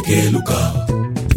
Dekeluka.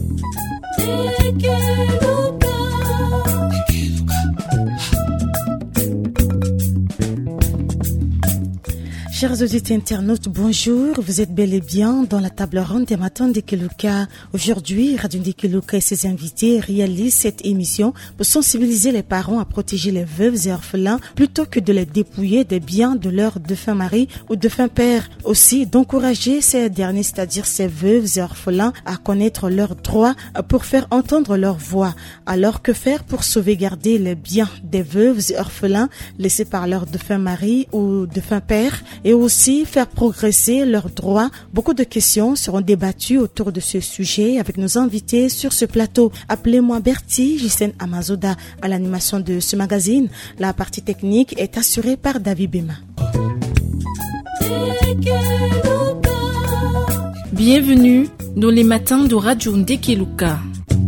Chers auditeurs internautes, bonjour. Vous êtes bel et bien dans la table ronde des matins de Keluka. Aujourd'hui, Radio Keluka et ses invités réalisent cette émission pour sensibiliser les parents à protéger les veuves et orphelins plutôt que de les dépouiller des biens de leur défunt mari ou défunt père. Aussi, d'encourager ces derniers, c'est-à-dire ces veuves et orphelins, à connaître leurs droits pour faire entendre leur voix. Alors, que faire pour sauvegarder les biens des veuves et orphelins laissés par leur défunt mari ou défunt père et aussi faire progresser leurs droits? Beaucoup de questions seront débattues autour de ce sujet avec nos invités sur ce plateau. Appelez-moi Bertie, Gisèle Amazoda à l'animation de ce magazine. La partie technique est assurée par David Bema. Bienvenue dans les matins de Radio Keluka.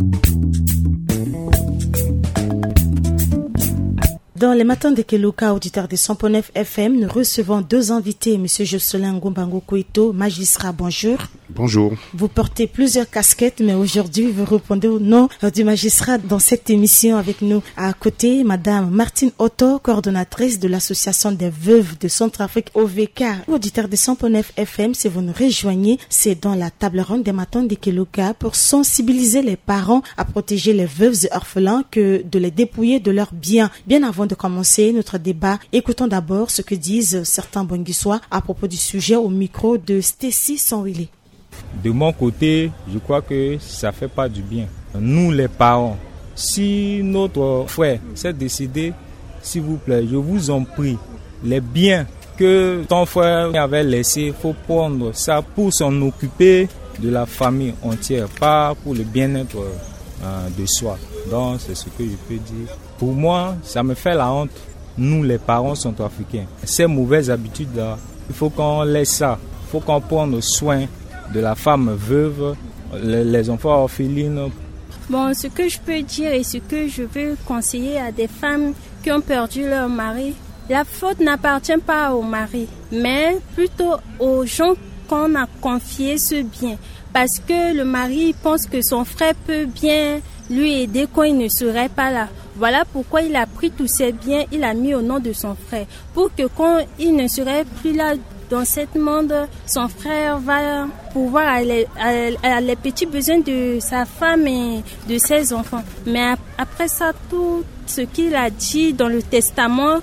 Dans les matins de Keluka, auditeurs de 100.9 FM, nous recevons deux invités. Monsieur Jocelyn Ngombango Kouito, magistrat, bonjour. Bonjour. Vous portez plusieurs casquettes, mais aujourd'hui, vous répondez au nom du magistrat dans cette émission avec nous. À côté, Madame Martine Otto, coordonnatrice de l'Association des veuves de Centrafrique OVK. Auditeurs de 100.9 FM, si vous nous rejoignez, c'est dans la table ronde des matins de Keluka pour sensibiliser les parents à protéger les veuves et orphelins que de les dépouiller de leurs biens. Bien avant de commencer notre débat, écoutons d'abord ce que disent certains Bonguissois à propos du sujet au micro de Stacy Sonwili. De mon côté, je crois que ça fait pas du bien. Nous les parents, si notre frère s'est décidé, s'il vous plaît, je vous en prie, les biens que ton frère avait laissés, faut prendre ça pour s'en occuper de la famille entière, pas pour le bien-être de soi. Donc c'est ce que je peux dire. Pour moi, ça me fait la honte. Nous les parents centrafricains, ces mauvaises habitudes-là, il faut qu'on laisse ça. Il faut qu'on prenne soin de la femme veuve, les enfants orphelines. Bon, ce que je peux dire et ce que je veux conseiller à des femmes qui ont perdu leur mari, la faute n'appartient pas au mari, mais plutôt aux gens qu'on a confié ce bien. Parce que le mari pense que son frère peut bien lui aider quand il ne serait pas là. Voilà pourquoi il a pris tous ses biens, il a mis au nom de son frère. Pour que quand il ne serait plus là dans ce monde, son frère va pouvoir aller les petits besoins de sa femme et de ses enfants. Mais après ça, tout ce qu'il a dit dans le testament,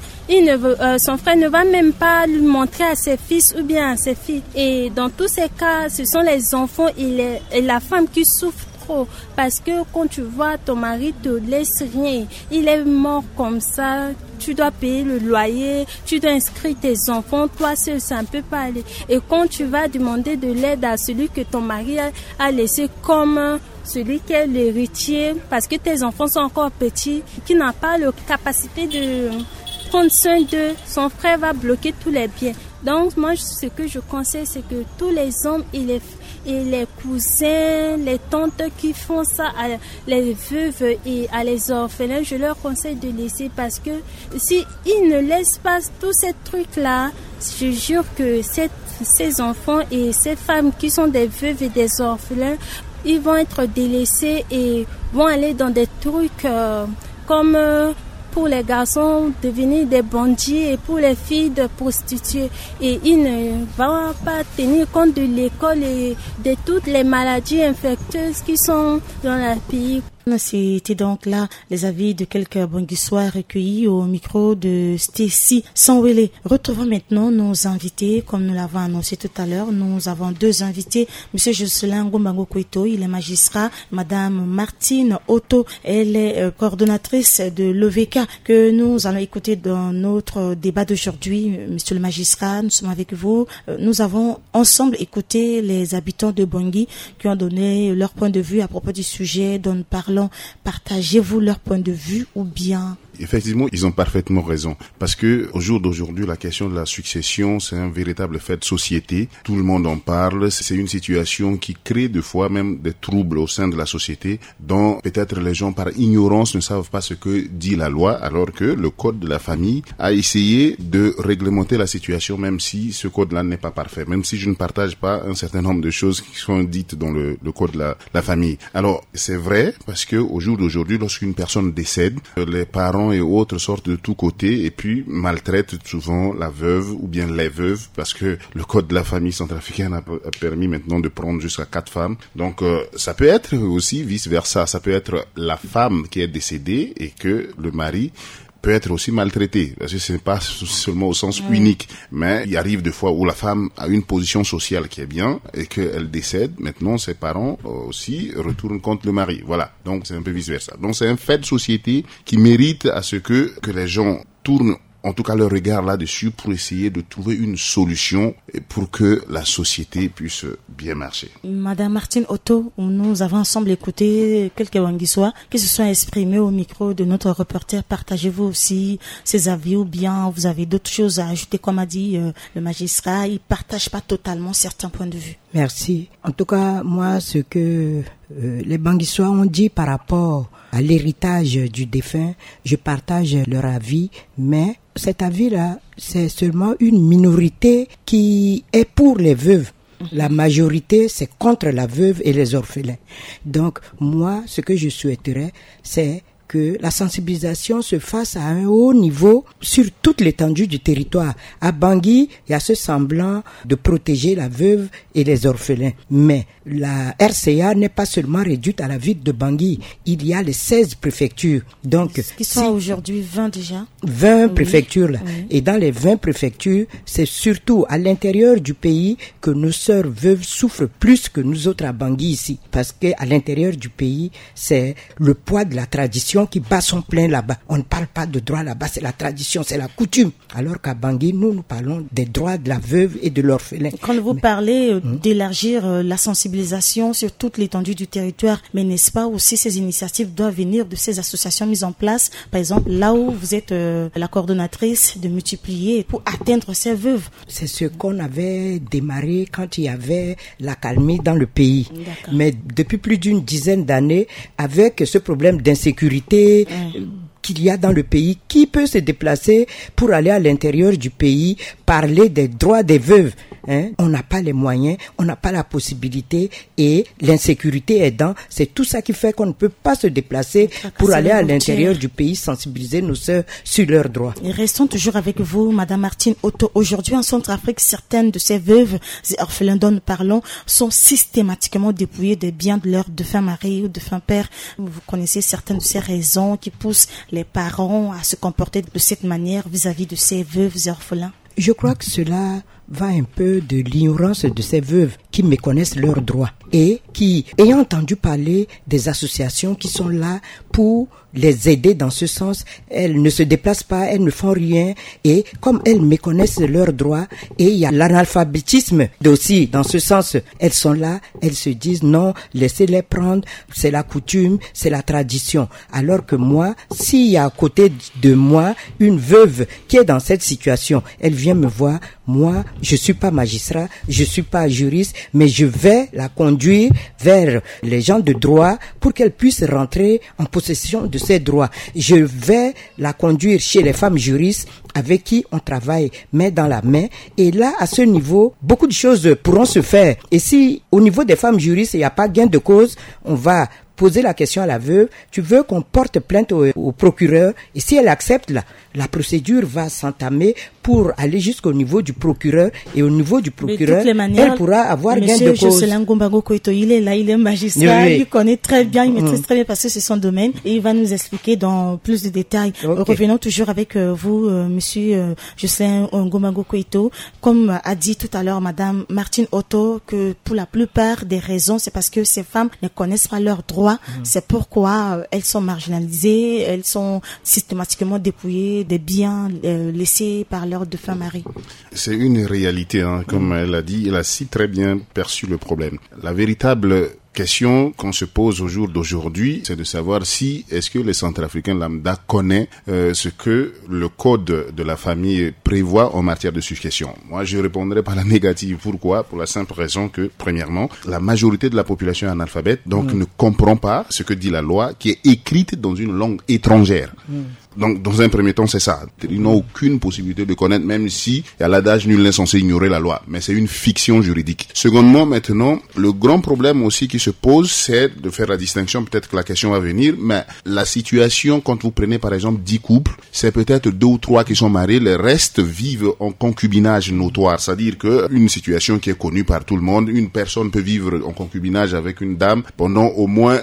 son frère ne va même pas lui montrer à ses fils ou bien à ses filles. Et dans tous ces cas, ce sont les enfants et la femme qui souffrent. Parce que quand tu vois ton mari te laisse rien, il est mort comme ça, tu dois payer le loyer, tu dois inscrire tes enfants, toi seul ça ne peut pas aller. Et quand tu vas demander de l'aide à celui que ton mari a laissé comme celui qui est l'héritier, parce que tes enfants sont encore petits, qui n'a pas la capacité de prendre soin d'eux, son frère va bloquer tous les biens. Donc moi ce que je conseille, c'est que tous les hommes et les cousins, les tantes qui font ça à les veuves et à les orphelins, je leur conseille de laisser, parce que si ils ne laissent pas tous ces trucs-là, je jure que ces enfants et ces femmes qui sont des veuves et des orphelins, ils vont être délaissés et vont aller dans des trucs comme pour les garçons devenir des bandits et pour les filles de prostituées. Et ils ne vont pas tenir compte de l'école et de toutes les maladies infectieuses qui sont dans le pays. C'était donc là les avis de quelques Bonguissois recueillis au micro de Stacy Sonwili. Retrouvons maintenant nos invités. Comme nous l'avons annoncé tout à l'heure, nous avons deux invités. Monsieur Jocelyn Ngombango Kouito, il est magistrat. Madame Martine Otto, elle est coordonnatrice de l'OVK que nous allons écouter dans notre débat d'aujourd'hui. Monsieur le magistrat, nous sommes avec vous. Nous avons ensemble écouté les habitants de Bangui qui ont donné leur point de vue à propos du sujet dont nous parlons. Partagez-vous leur point de vue ou bien Effectivement, ils ont parfaitement raison. Parce que au jour d'aujourd'hui, la question de la succession, c'est un véritable fait de société. Tout le monde en parle. C'est une situation qui crée des fois même des troubles au sein de la société, dont peut-être les gens par ignorance ne savent pas ce que dit la loi, alors que le code de la famille a essayé de réglementer la situation, même si ce code-là n'est pas parfait, même si je ne partage pas un certain nombre de choses qui sont dites dans le code de la famille. Alors, c'est vrai, parce que au jour d'aujourd'hui, lorsqu'une personne décède, les parents et autres sortent de tous côtés et puis maltraitent souvent la veuve ou bien les veuves, parce que le code de la famille centrafricaine a permis maintenant de prendre jusqu'à 4 femmes. Donc, ça peut être aussi vice-versa. Ça peut être la femme qui est décédée et que le mari peut être aussi maltraité, parce que ce n'est pas seulement au sens unique, mais il arrive des fois où la femme a une position sociale qui est bien et qu'elle décède, maintenant ses parents aussi retournent contre le mari. Voilà, donc c'est un peu vice-versa. Donc c'est un fait de société qui mérite à ce que les gens tournent en tout cas leur regard là-dessus pour essayer de trouver une solution pour que la société puisse bien marcher. Madame Martine Otto, nous avons ensemble écouté quelques Wangissois qui se sont exprimés au micro de notre reporter. Partagez-vous aussi ces avis ou bien vous avez d'autres choses à ajouter? Comme a dit le magistrat, il ne partage pas totalement certains points de vue. Merci. En tout cas, moi, ce que les Bangissois ont dit par rapport à l'héritage du défunt, je partage leur avis, mais cet avis-là, c'est seulement une minorité qui est pour les veuves. La majorité, c'est contre la veuve et les orphelins. Donc, moi, ce que je souhaiterais, c'est que la sensibilisation se fasse à un haut niveau sur toute l'étendue du territoire. À Bangui, il y a ce semblant de protéger la veuve et les orphelins. Mais la RCA n'est pas seulement réduite à la ville de Bangui. Il y a les 16 préfectures. Donc, qui sont aujourd'hui 20 déjà. 20 préfectures là. Oui. Et dans les 20 préfectures, c'est surtout à l'intérieur du pays que nos sœurs veuves souffrent plus que nous autres à Bangui ici. Parce que à l'intérieur du pays, c'est le poids de la tradition qui bat son plein là-bas. On ne parle pas de droit là-bas, c'est la tradition, c'est la coutume. Alors qu'à Bangui, nous parlons des droits de la veuve et de l'orphelin. Quand vous parlez d'élargir la sensibilisation sur toute l'étendue du territoire, mais n'est-ce pas aussi ces initiatives doivent venir de ces associations mises en place, par exemple là où vous êtes la coordonnatrice, de multiplier pour atteindre ces veuves? C'est ce qu'on avait démarré quand il y avait l'accalmie dans le pays. D'accord. Mais depuis plus d'une dizaine d'années, avec ce problème d'insécurité qu'il y a dans le pays, qui peut se déplacer pour aller à l'intérieur du pays parler des droits des veuves? On n'a pas les moyens, on n'a pas la possibilité, et l'insécurité aidant, c'est tout ça qui fait qu'on ne peut pas se déplacer pour aller à l'intérieur du pays sensibiliser nos sœurs sur leurs droits. Et restons toujours avec vous, Madame Martine Otto. Aujourd'hui en Centrafrique, certaines de ces veuves et orphelins dont nous parlons sont systématiquement dépouillées des biens de leur défunt mari ou défunt père. Vous connaissez certaines de ces raisons qui poussent les parents à se comporter de cette manière vis-à-vis de ces veuves et orphelins? Je crois que cela va un peu de l'ignorance de ces veuves qui méconnaissent leurs droits et qui, ayant entendu parler des associations qui sont là pour les aider dans ce sens, elles ne se déplacent pas, elles ne font rien, et comme elles méconnaissent leurs droits, et il y a l'analphabétisme aussi dans ce sens, elles sont là, elles se disent non, laissez-les prendre, c'est la coutume, c'est la tradition. Alors que moi, s'il y a à côté de moi une veuve qui est dans cette situation, elle vient me voir, moi, je suis pas magistrat, je suis pas juriste, mais je vais la conduire vers les gens de droit pour qu'elle puisse rentrer en possession de ses droits. Je vais la conduire chez les femmes juristes avec qui on travaille main dans la main. Et là, à ce niveau, beaucoup de choses pourront se faire. Et si, au niveau des femmes juristes, il n'y a pas gain de cause, on va poser la question à la veuve, tu veux qu'on porte plainte au procureur, et si elle accepte, la procédure va s'entamer pour aller jusqu'au niveau du procureur, et au niveau du procureur, elle pourra avoir gain de cause. Monsieur Jocelyn Ngombango Koito, il est là, il est magistrat, il connaît très bien, il maîtrise très bien parce que c'est son domaine, et il va nous expliquer dans plus de détails. Okay. Revenons toujours avec vous, monsieur Jocelyn Ngombango Koito. Comme a dit tout à l'heure madame Martine Otto, que pour la plupart des raisons, c'est parce que ces femmes ne connaissent pas leurs droits. C'est pourquoi elles sont marginalisées, elles sont systématiquement dépouillées des biens laissés par leur défunt mari. C'est une réalité, comme elle a dit, elle a si très bien perçu le problème. La véritable question qu'on se pose au jour d'aujourd'hui, c'est de savoir si est-ce que les Centrafricains lambda connaissent ce que le code de la famille prévoit en matière de succession. Moi, je répondrai par la négative. Pourquoi? Pour la simple raison que, premièrement, la majorité de la population est analphabète, donc ne comprend pas ce que dit la loi, qui est écrite dans une langue étrangère. Donc, dans un premier temps, c'est ça. Ils n'ont aucune possibilité de connaître, même si, il y a l'adage, nul n'est censé ignorer la loi. Mais c'est une fiction juridique. Secondement, maintenant, le grand problème aussi qui se pose, c'est de faire la distinction, peut-être que la question va venir, mais la situation, quand vous prenez par exemple 10 couples, c'est peut-être 2 ou 3 qui sont mariés, les restes vivent en concubinage notoire. C'est-à-dire que une situation qui est connue par tout le monde, une personne peut vivre en concubinage avec une dame pendant au moins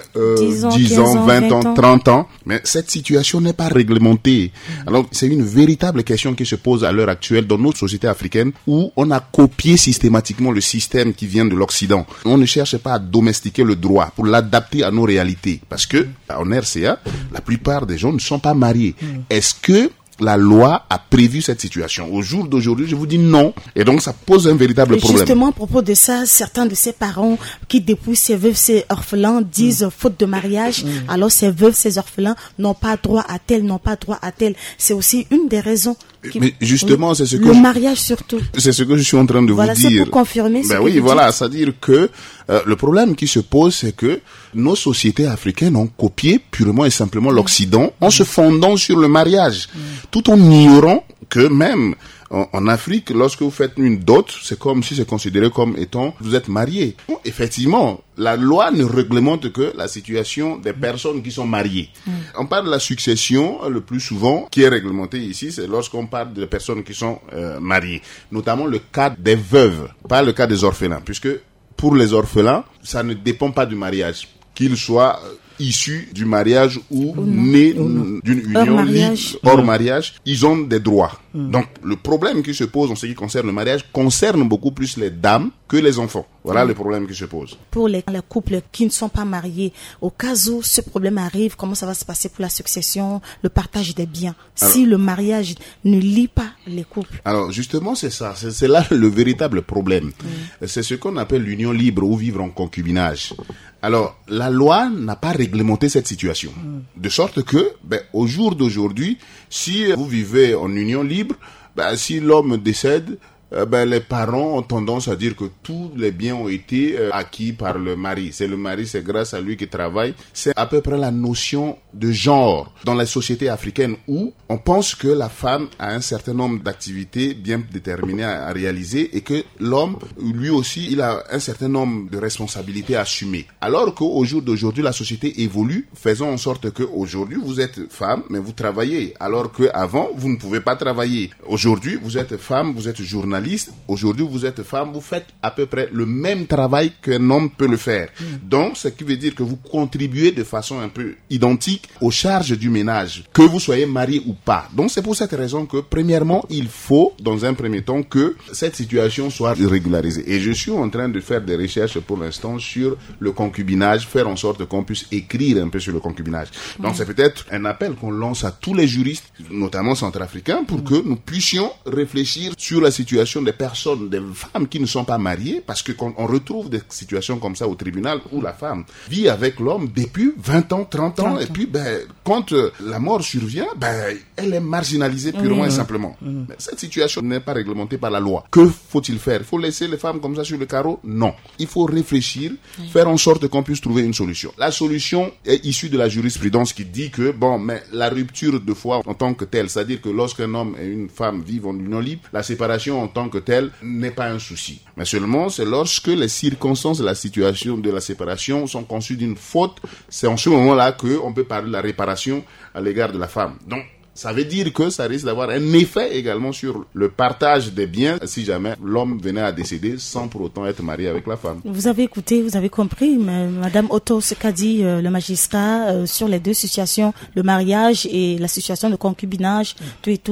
10 ans, 20 ans, 30 ans. Mais cette situation n'est pas réglementée. Alors, c'est une véritable question qui se pose à l'heure actuelle dans notre société africaine où on a copié systématiquement le système qui vient de l'Occident. On ne cherche pas à domestiquer le droit pour l'adapter à nos réalités. Parce que, en RCA, la plupart des gens ne sont pas mariés. Est-ce que la loi a prévu cette situation? Au jour d'aujourd'hui, je vous dis non. Et donc, ça pose un véritable problème. Justement, à propos de ça, certains de ces parents qui dépouillent ces veuves, ces orphelins, disent faute de mariage. Alors, ces veuves, ces orphelins n'ont pas droit à tel, n'ont pas droit à tel. C'est aussi une des raisons. Mais justement, c'est ce que... Le mariage surtout. C'est ce que je suis en train de vous dire. Voilà, c'est pour confirmer ce que oui, vous voilà, dites. c'est-à-dire que le problème qui se pose, c'est que nos sociétés africaines ont copié purement et simplement l'Occident en se fondant sur le mariage, tout en ignorant que même en Afrique, lorsque vous faites une dot, c'est comme si c'est considéré comme étant vous êtes marié. Bon, effectivement, la loi ne réglemente que la situation des personnes qui sont mariées. On parle de la succession, le plus souvent, qui est réglementée ici, c'est lorsqu'on parle de personnes qui sont mariées. Notamment le cas des veuves, pas le cas des orphelins, puisque pour les orphelins, ça ne dépend pas du mariage, qu'ils soient issus du mariage ou nés d'une union libre, hors mariage, ils ont des droits. Donc, le problème qui se pose en ce qui concerne le mariage concerne beaucoup plus les dames que les enfants. Voilà le problème qui se pose. Pour les couples qui ne sont pas mariés, au cas où ce problème arrive, comment ça va se passer pour la succession, le partage des biens, si le mariage ne lie pas les couples? Alors, justement, c'est ça. C'est là le véritable problème. C'est ce qu'on appelle l'union libre ou vivre en concubinage. Alors, la loi n'a pas réglementé cette situation. De sorte que, au jour d'aujourd'hui, si vous vivez en union libre, si l'homme décède, les parents ont tendance à dire que tous les biens ont été acquis par le mari. C'est le mari, c'est grâce à lui qu'il travaille. C'est à peu près la notion de genre dans la société africaine où on pense que la femme a un certain nombre d'activités bien déterminées à réaliser et que l'homme, lui aussi, il a un certain nombre de responsabilités à assumer. Alors qu'au jour d'aujourd'hui, la société évolue, faisons en sorte qu'aujourd'hui, vous êtes femme, mais vous travaillez. Alors qu'avant, vous ne pouvez pas travailler. Aujourd'hui, vous êtes femme, vous êtes journaliste. Aujourd'hui, vous êtes femme, vous faites à peu près le même travail qu'un homme peut le faire. Donc, ce qui veut dire que vous contribuez de façon un peu identique aux charges du ménage, que vous soyez marié ou pas. Donc, c'est pour cette raison que, premièrement, il faut, dans un premier temps, que cette situation soit régularisée. Et je suis en train de faire des recherches pour l'instant sur le concubinage, faire en sorte qu'on puisse écrire un peu sur le concubinage. Donc, c'est peut-être un appel qu'on lance à tous les juristes, notamment centrafricains, pour que nous puissions réfléchir sur la situation des personnes, des femmes qui ne sont pas mariées, parce que quand on retrouve des situations comme ça au tribunal où la femme vit avec l'homme depuis 20 ans, 30 ans, et puis quand la mort survient, elle est marginalisée purement et simplement. Mais cette situation n'est pas réglementée par la loi. Que faut-il faire? Il faut laisser les femmes comme ça sur le carreau? Non. Il faut réfléchir, faire en sorte qu'on puisse trouver une solution. La solution est issue de la jurisprudence qui dit que, mais la rupture de foi en tant que telle, c'est-à-dire que lorsqu'un homme et une femme vivent en union libre, la séparation en tant que telle n'est pas un souci. Mais seulement, c'est lorsque les circonstances de la situation de la séparation sont conçues d'une faute, c'est en ce moment-là qu'on peut parler de la réparation à l'égard de la femme. Donc, ça veut dire que ça risque d'avoir un effet également sur le partage des biens si jamais l'homme venait à décéder sans pour autant être marié avec la femme. Vous avez écouté, vous avez compris, Madame Otto, ce qu'a dit le magistrat sur les deux situations, le mariage et la situation de concubinage, tout et tout.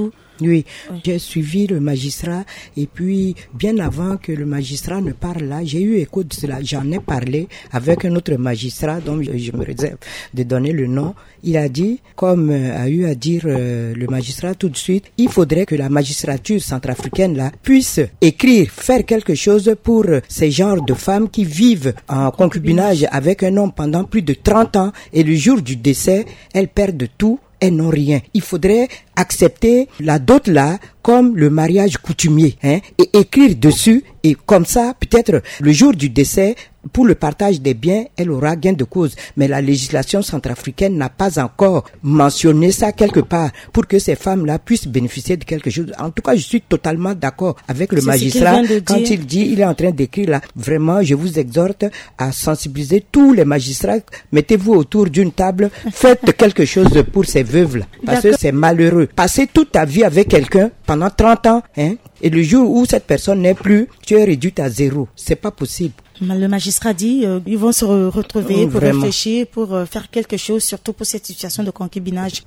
Oui, j'ai suivi le magistrat et puis bien avant que le magistrat ne parle là, j'ai eu écho de cela. J'en ai parlé avec un autre magistrat dont je me réserve de donner le nom. Il a dit, comme a eu à dire le magistrat tout de suite, il faudrait que la magistrature centrafricaine là puisse écrire, faire quelque chose pour ces genres de femmes qui vivent en concubinage avec un homme pendant plus de 30 ans et le jour du décès, elles perdent tout. Elles n'ont rien. Il faudrait accepter la dot là comme le mariage coutumier, et écrire dessus, et comme ça, peut-être le jour du décès, pour le partage des biens, elle aura gain de cause. Mais la législation centrafricaine n'a pas encore mentionné ça quelque part pour que ces femmes-là puissent bénéficier de quelque chose. En tout cas, je suis totalement d'accord avec le magistrat quand il dit, il est en train d'écrire là. Vraiment, je vous exhorte à sensibiliser tous les magistrats. Mettez-vous autour d'une table, faites quelque chose pour ces veuves-là. Parce que c'est malheureux. Passer toute ta vie avec quelqu'un pendant 30 ans, et le jour où cette personne n'est plus, tu es réduite à zéro. C'est pas possible. Le magistrat dit ils vont se retrouver pour réfléchir, pour faire quelque chose, surtout pour cette situation de concubinage.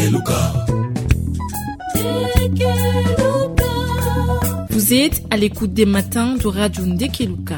Vous êtes à l'écoute des matins de Radio Ndekeluka.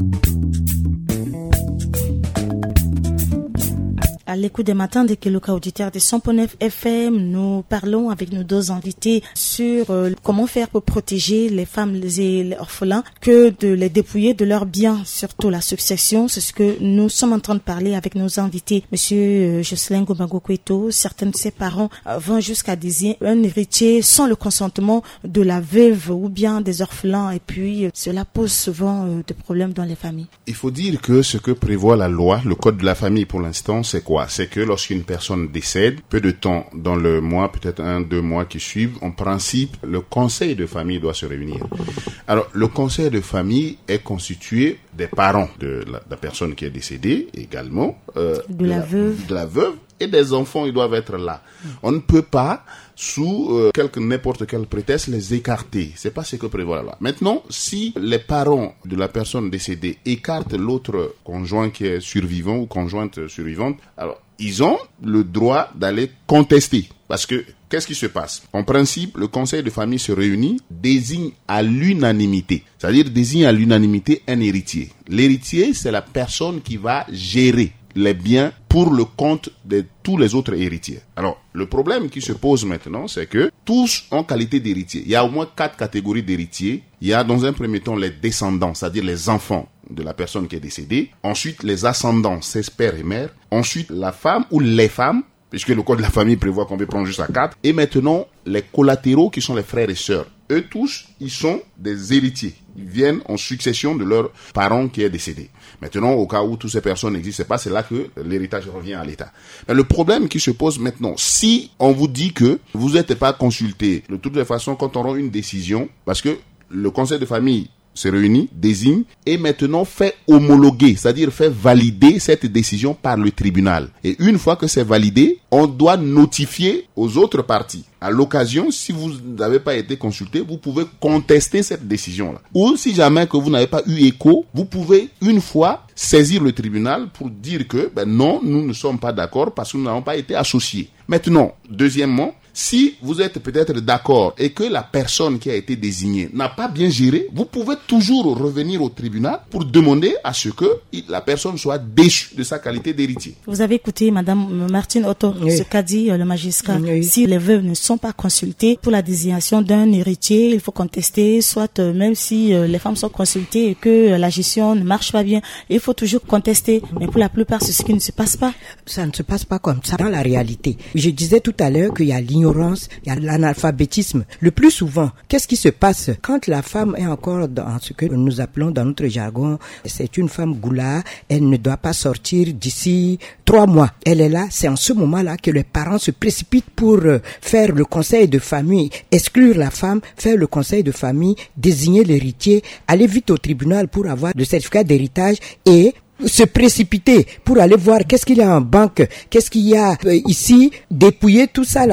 À l'écoute des matins de Keluka, auditeur de 100.9 FM, nous parlons avec nos deux invités sur comment faire pour protéger les femmes et les orphelins que de les dépouiller de leurs biens, surtout la succession. C'est ce que nous sommes en train de parler avec nos invités. Monsieur Jocelyn Gobango-Koueto, certains de ses parents vont jusqu'à désigner un héritier sans le consentement de la veuve ou bien des orphelins, et puis cela pose souvent des problèmes dans les familles. Il faut dire que ce que prévoit la loi, le code de la famille pour l'instant, c'est quoi? C'est que lorsqu'une personne décède, peu de temps dans le mois, peut-être 1-2 mois qui suivent, en principe, le conseil de famille doit se réunir. Alors, le conseil de famille est constitué des parents de la personne qui est décédée, également, de la veuve, et des enfants, ils doivent être là. On ne peut pas, sous n'importe quel prétexte, les écarter. C'est pas ce que prévoit la loi. Maintenant, si les parents de la personne décédée écartent l'autre conjoint qui est survivant ou conjointe survivante, alors ils ont le droit d'aller contester. Parce que, qu'est-ce qui se passe? En principe, le conseil de famille se réunit, désigne à l'unanimité. C'est-à-dire désigne à l'unanimité un héritier. L'héritier, c'est la personne qui va gérer les biens pour le compte de tous les autres héritiers. Alors, le problème qui se pose maintenant, c'est que tous ont qualité d'héritier. Il y a au moins 4 catégories d'héritiers. Il y a dans un premier temps les descendants, c'est-à-dire les enfants de la personne qui est décédée. Ensuite, les ascendants, c'est père et mère. Ensuite, la femme ou les femmes, puisque le code de la famille prévoit qu'on peut prendre jusqu'à 4. Et maintenant, les collatéraux qui sont les frères et sœurs. Eux tous, ils sont des héritiers. Ils viennent en succession de leur parent qui est décédé. Maintenant, au cas où toutes ces personnes n'existent pas, c'est là que l'héritage revient à l'État. Mais le problème qui se pose maintenant, si on vous dit que vous n'êtes pas consulté, de toutes les façons, quand on aura une décision, parce que le conseil de famille se réunit, désigne et maintenant fait homologuer, c'est-à-dire fait valider cette décision par le tribunal. Et une fois que c'est validé, on doit notifier aux autres parties. À l'occasion, si vous n'avez pas été consulté, vous pouvez contester cette décision-là. Ou si jamais que vous n'avez pas eu écho, vous pouvez une fois saisir le tribunal pour dire que non, nous ne sommes pas d'accord parce que nous n'avons pas été associés. Maintenant, deuxièmement, si vous êtes peut-être d'accord et que la personne qui a été désignée n'a pas bien géré, vous pouvez toujours revenir au tribunal pour demander à ce que la personne soit déchue de sa qualité d'héritier. Vous avez écouté Madame Martine Otto, ce qu'a dit le magistrat. Oui. Si les veuves ne sont pas consultées pour la désignation d'un héritier, il faut contester, soit même si les femmes sont consultées et que la gestion ne marche pas bien, il faut toujours contester. Mais pour la plupart, c'est ce qui ne se passe pas. Ça ne se passe pas comme ça dans la réalité. Je disais tout à l'heure qu'il y a l'ignorance, il y a l'analphabétisme. Le plus souvent, qu'est-ce qui se passe quand la femme est encore dans ce que nous appelons dans notre jargon, c'est une femme goula, elle ne doit pas sortir d'ici 3 mois. Elle est là, c'est en ce moment-là que les parents se précipitent pour faire le conseil de famille, exclure la femme, faire le conseil de famille, désigner l'héritier, aller vite au tribunal pour avoir le certificat d'héritage et se précipiter pour aller voir qu'est-ce qu'il y a en banque, qu'est-ce qu'il y a ici, dépouiller tout ça là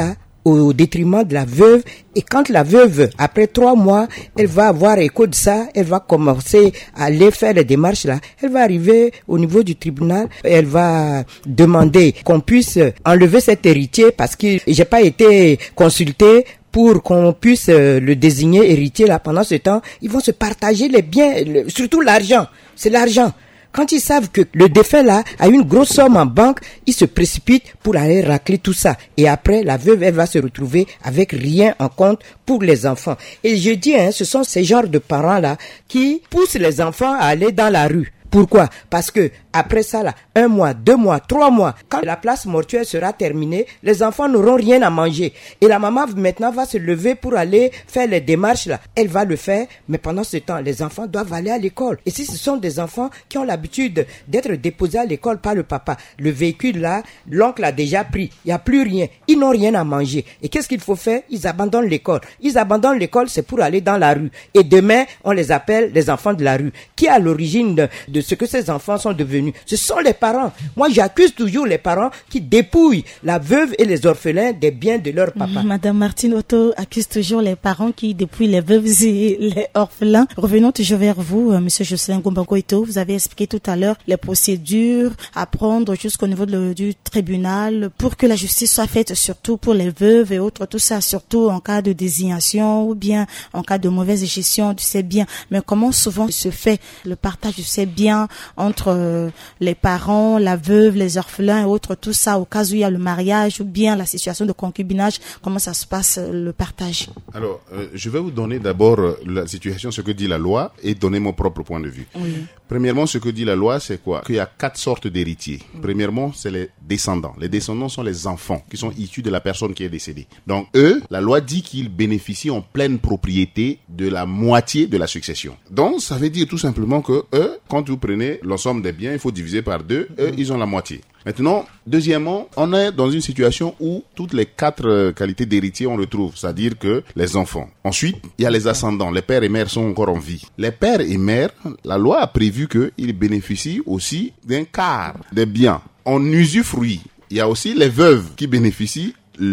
au détriment de la veuve. Et quand la veuve, après 3 mois, elle va avoir écho de ça, elle va commencer à aller faire les démarches là. Elle va arriver au niveau du tribunal, elle va demander qu'on puisse enlever cet héritier parce que j'ai pas été consultée pour qu'on puisse le désigner héritier là. Pendant ce temps, ils vont se partager les biens, surtout l'argent. C'est l'argent. Quand ils savent que le défunt là a une grosse somme en banque, ils se précipitent pour aller racler tout ça. Et après, la veuve, elle va se retrouver avec rien en compte pour les enfants. Et je dis, ce sont ces genres de parents là qui poussent les enfants à aller dans la rue. Pourquoi? Parce que après ça là, 1 mois, 2 mois, 3 mois, quand la place mortuaire sera terminée, les enfants n'auront rien à manger. Et la maman maintenant va se lever pour aller faire les démarches là. Elle va le faire, mais pendant ce temps, les enfants doivent aller à l'école. Et si ce sont des enfants qui ont l'habitude d'être déposés à l'école par le papa, le véhicule là, l'oncle a déjà pris, il n'y a plus rien, ils n'ont rien à manger. Et qu'est-ce qu'il faut faire? Ils abandonnent l'école. Ils abandonnent l'école, c'est pour aller dans la rue. Et demain, on les appelle les enfants de la rue. Qui est à l'origine de ce que ces enfants sont devenus? Ce sont les parents. Moi, j'accuse toujours les parents qui dépouillent la veuve et les orphelins des biens de leur papa. Madame Martine Otto accuse toujours les parents qui dépouillent les veuves et les orphelins. Revenons toujours vers vous, Monsieur Jocelyn Gomba-Goïto. Vous avez expliqué tout à l'heure les procédures à prendre jusqu'au niveau du tribunal pour que la justice soit faite, surtout pour les veuves et autres, tout ça, surtout en cas de désignation ou bien en cas de mauvaise gestion de ces biens. Mais comment souvent se fait le partage de ces biens entre les parents, la veuve, les orphelins et autres, tout ça, au cas où il y a le mariage ou bien la situation de concubinage, comment ça se passe le partage? Alors, je vais vous donner d'abord la situation, ce que dit la loi, et donner mon propre point de vue. Oui. Premièrement, ce que dit la loi, c'est quoi? Qu'il y a 4 sortes d'héritiers. Premièrement, c'est les descendants. Les descendants sont les enfants qui sont issus de la personne qui est décédée. Donc, eux, la loi dit qu'ils bénéficient en pleine propriété de la moitié de la succession. Donc, ça veut dire tout simplement que eux, quand vous prenez l'ensemble des biens, il faut diviser par 2, eux, ils ont la moitié. Maintenant, deuxièmement, on est dans une situation où toutes les 4 qualités d'héritiers on retrouve, c'est-à-dire que les enfants. Ensuite, il y a les ascendants, les pères et mères sont encore en vie. Les pères et mères, la loi a prévu qu'ils bénéficient aussi d'un quart des biens en usufruit. Il y a aussi les veuves qui bénéficient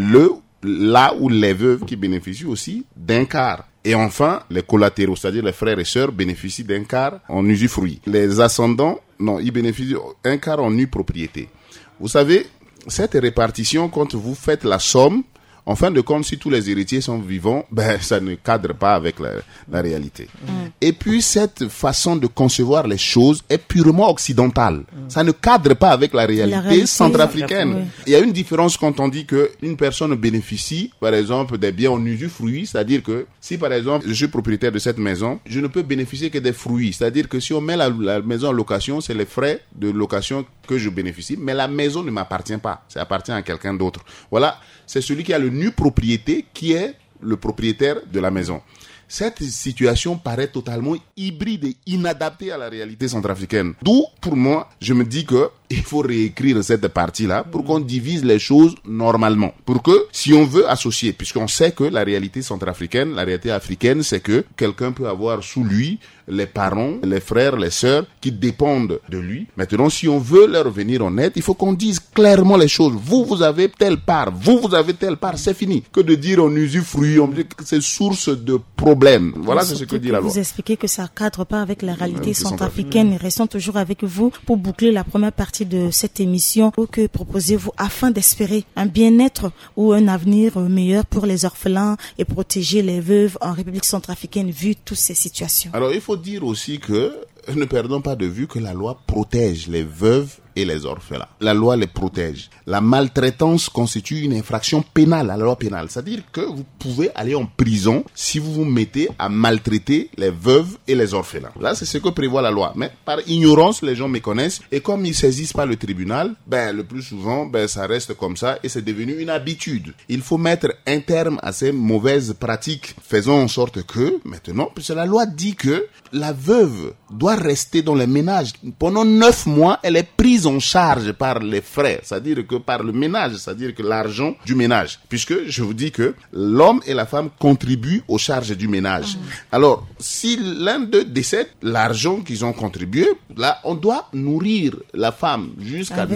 là où les veuves qui bénéficient aussi d'un quart. Et enfin, les collatéraux, c'est-à-dire les frères et sœurs, bénéficient d'un quart en usufruit. Les ascendants, non, ils bénéficient d'un quart en nue propriété. Vous savez, cette répartition, quand vous faites la somme, en fin de compte, si tous les héritiers sont vivants, ça ne cadre pas avec la réalité. Et puis, cette façon de concevoir les choses est purement occidentale. Ça ne cadre pas avec la réalité centrafricaine. Oui. Il y a une différence quand on dit qu'une personne bénéficie, par exemple, des biens en usufruit, c'est-à-dire que si, par exemple, je suis propriétaire de cette maison, je ne peux bénéficier que des fruits. C'est-à-dire que si on met la maison en location, c'est les frais de location que je bénéficie, mais la maison ne m'appartient pas. Ça appartient à quelqu'un d'autre. Voilà, c'est celui qui a le nue propriété qui est le propriétaire de la maison. Cette situation paraît totalement hybride et inadaptée à la réalité centrafricaine. D'où, pour moi, je me dis que il faut réécrire cette partie-là pour qu'on divise les choses normalement. Pour que, si on veut associer, puisqu'on sait que la réalité centrafricaine, la réalité africaine, c'est que quelqu'un peut avoir sous lui les parents, les frères, les sœurs qui dépendent de lui. Maintenant, si on veut leur venir en aide, il faut qu'on dise clairement les choses. Vous avez telle part, vous avez telle part, c'est fini. Que de dire on usufruit, on dit que c'est source de problèmes. Voilà, c'est ce que dit la loi. Vous expliquez que ça ne cadre pas avec la réalité centrafricaine. Restons toujours avec vous pour boucler la première partie de cette émission. Que proposez-vous afin d'espérer un bien-être ou un avenir meilleur pour les orphelins et protéger les veuves en République centrafricaine vu toutes ces situations? Alors, il faut dire aussi que ne perdons pas de vue que la loi protège les veuves et les orphelins. La loi les protège. La maltraitance constitue une infraction pénale à la loi pénale. C'est-à-dire que vous pouvez aller en prison si vous vous mettez à maltraiter les veuves et les orphelins. Là, c'est ce que prévoit la loi. Mais par ignorance, les gens méconnaissent. Et comme ils saisissent pas le tribunal, le plus souvent, ça reste comme ça et c'est devenu une habitude. Il faut mettre un terme à ces mauvaises pratiques. Faisons en sorte que, maintenant, puisque la loi dit que la veuve doit rester dans les ménages. Pendant 9 mois, elle est prise prise en charge par les frais, c'est-à-dire que par le ménage, c'est-à-dire que l'argent du ménage. Puisque je vous dis que l'homme et la femme contribuent aux charges du ménage. Alors, si l'un d'eux décède, l'argent qu'ils ont contribué, là, on doit nourrir la femme jusqu'à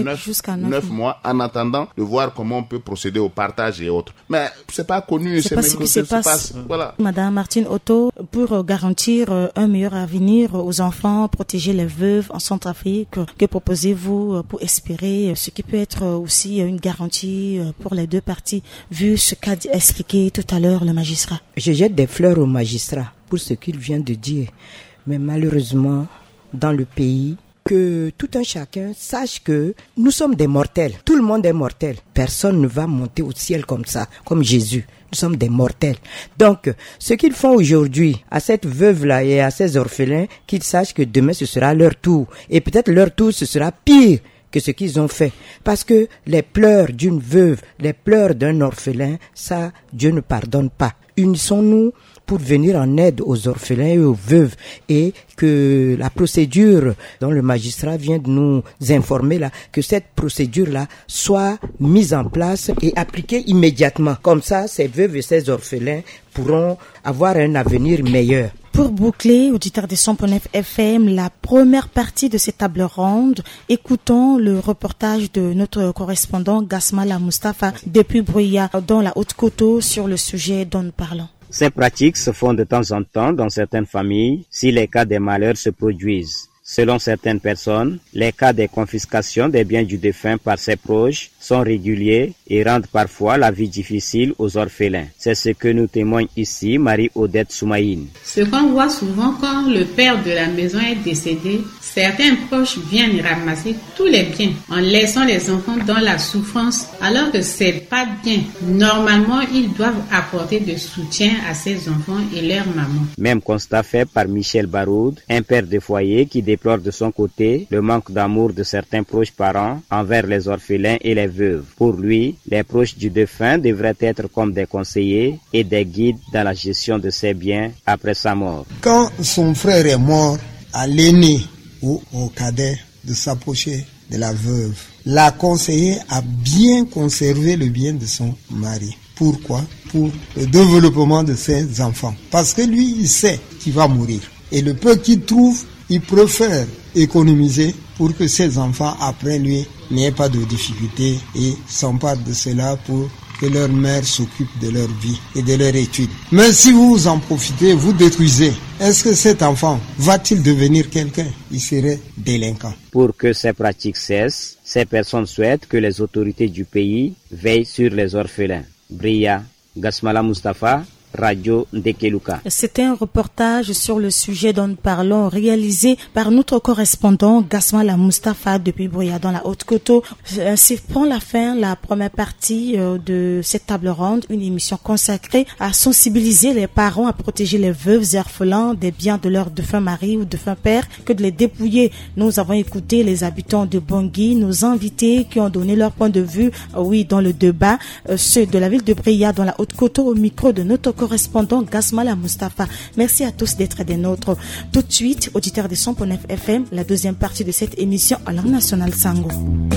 9 mois en attendant de voir comment on peut procéder au partage et autres. Mais c'est pas connu, c'est pas ce qui se passe. Voilà. Madame Martine Otto, pour garantir un meilleur avenir aux enfants, protéger les veuves en Centrafrique, que proposez-vous pour espérer ce qui peut être aussi une garantie pour les deux parties, vu ce qu'a expliqué tout à l'heure le magistrat? Je jette des fleurs au magistrat pour ce qu'il vient de dire. Mais malheureusement, dans le pays, que tout un chacun sache que nous sommes des mortels. Tout le monde est mortel. Personne ne va monter au ciel comme ça, comme Jésus. Nous sommes des mortels. Donc, ce qu'ils font aujourd'hui à cette veuve-là et à ces orphelins, qu'ils sachent que demain ce sera leur tour. Et peut-être leur tour, ce sera pire que ce qu'ils ont fait. Parce que les pleurs d'une veuve, les pleurs d'un orphelin, ça, Dieu ne pardonne pas. Unissons-nous pour venir en aide aux orphelins et aux veuves, et que la procédure dont le magistrat vient de nous informer là, que cette procédure-là soit mise en place et appliquée immédiatement. Comme ça, ces veuves et ces orphelins pourront avoir un avenir meilleur. Pour boucler, auditeurs de 100.9 FM, la première partie de cette table ronde, écoutons le reportage de notre correspondant Gasmala Mustafa depuis Brouilla, dans la Haute-Koto, sur le sujet dont nous parlons. Ces pratiques se font de temps en temps dans certaines familles si les cas des malheurs se produisent. Selon certaines personnes, les cas de confiscation des biens du défunt par ses proches sont réguliers et rendent parfois la vie difficile aux orphelins. C'est ce que nous témoigne ici Marie-Odette Soumaïne. Ce qu'on voit souvent quand le père de la maison est décédé, certains proches viennent ramasser tous les biens en laissant les enfants dans la souffrance, alors que c'est pas bien. Normalement, ils doivent apporter de soutien à ces enfants et leur maman. Même constat fait par Michel Baroud, un père de foyer qui déplore de son côté le manque d'amour de certains proches parents envers les orphelins et les veuves. Pour lui, les proches du défunt devraient être comme des conseillers et des guides dans la gestion de ses biens après sa mort. Quand son frère est mort, à l'aîné ou au cadet de s'approcher de la veuve, la conseiller a bien conservé le bien de son mari. Pourquoi? Pour le développement de ses enfants. Parce que lui, il sait qu'il va mourir. Et le peu qu'il trouve, il préfère économiser pour que ses enfants, après lui, n'aient pas de difficultés et s'emparent de cela pour que leur mère s'occupe de leur vie et de leur étude. Mais si vous en profitez, vous détruisez, est-ce que cet enfant va-t-il devenir quelqu'un? Il serait délinquant. Pour que ces pratiques cessent, ces personnes souhaitent que les autorités du pays veillent sur les orphelins. Bria, Gasmala Mustafa, Radio Ndekeluka. C'était un reportage sur le sujet dont nous parlons, réalisé par notre correspondant Gasmala Mustafa depuis Brouilla dans la Haute-Koto. C'est pour la fin la première partie de cette table ronde, une émission consacrée à sensibiliser les parents à protéger les veuves et orphelins des biens de leur défunt mari ou défunt père que de les dépouiller. Nous avons écouté les habitants de Bangui, nos invités qui ont donné leur point de vue, dans le débat, ceux de la ville de Brouilla dans la Haute-Koto au micro de notre correspondant Gasmala Mustafa. Merci à tous d'être des nôtres. Tout de suite, auditeurs de 100.9 FM, la deuxième partie de cette émission en langue nationale Sango.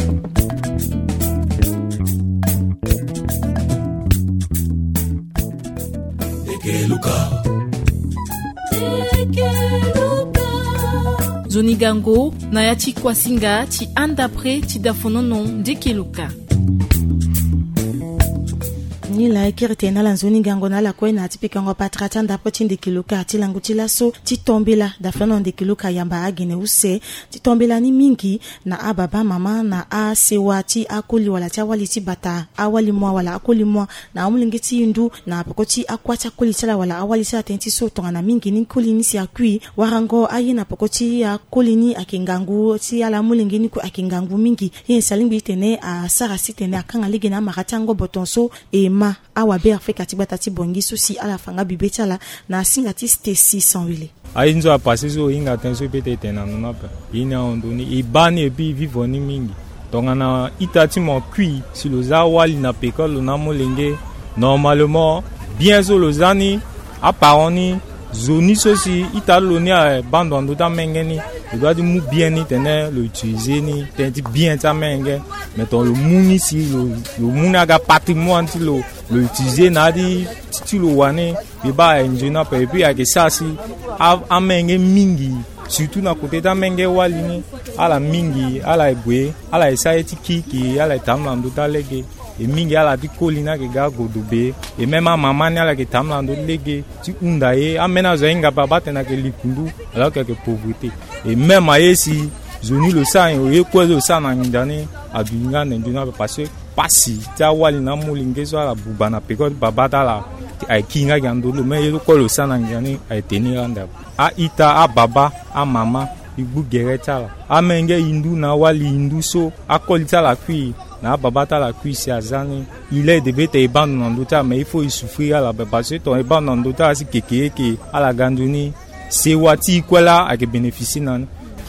Zonigango, Nayati Kwasinga, Ti Andapre, Ti Dafononon, Dekeluka. Ni la kirite na lanzoni gango na la kwena tipika ngo patrata ndapo tinde kiluka tilangu tilaso titombela da fano de kiluka yamba agene use titombela ni mingi na ababa mama na a sewati akuli wala tawali tibata awali mwa wala akuli mwa na amulingiti indu na pokoti akwacha kuli tala wala awali sa tenti so tonga mingi ni kuli ni si akui warango ayina pokoti akuli ni akingangu ti ala mulingini ku akingangu mingi yin salimbi tene a sarasi tene akanga ligena maratango botonso e awa be Afrika tibata tibongi susi ala fanga bibetala na singati stesi sanwile ainzo a passé zo inga tenso peut-être na napa ina ondoni ibani ebi vivoni mingi tongana itati mo kui si lo zawali na pekolo na molenge normalement bien zo lo zani a paroni zoni sosi italoni a bandondo ta mengeni Je dois dire bien ni tenir l'utiliser ni tenir bien ta mengue. Mettons le moun ici, le moun aga patrimoine ti le utiliser na di ti le wane e ba enjena pe puis avec ça si a mengue mingi surtout na côté da mengue wali ni ala mingi ala ebwe ala esaiti kiki ala tamlando ta lege e mingi ala ti kolina ke ga godube e même a mama ni ala ke tamlando lege ti unda e amena zo inga baba tena ke likundu alors que pauvreté et même ayesi zoni le sang e ko le sang na ndani adunga ndina parce que pasi ta wali na mulinge so ala bubana peko baba ta la ai kinga gandolo me yo ko le sang na ndani ai tenir anda a ita a baba a mama ibu gereta a menge hindu na wali hindu so a kolita la kui na baba ta la kui si azani il est devait te abandonner ta mais il faut y souffrir la parce que ton abandonner ta si keke à la gandoni c'est wati kwala a ke bénéficier nan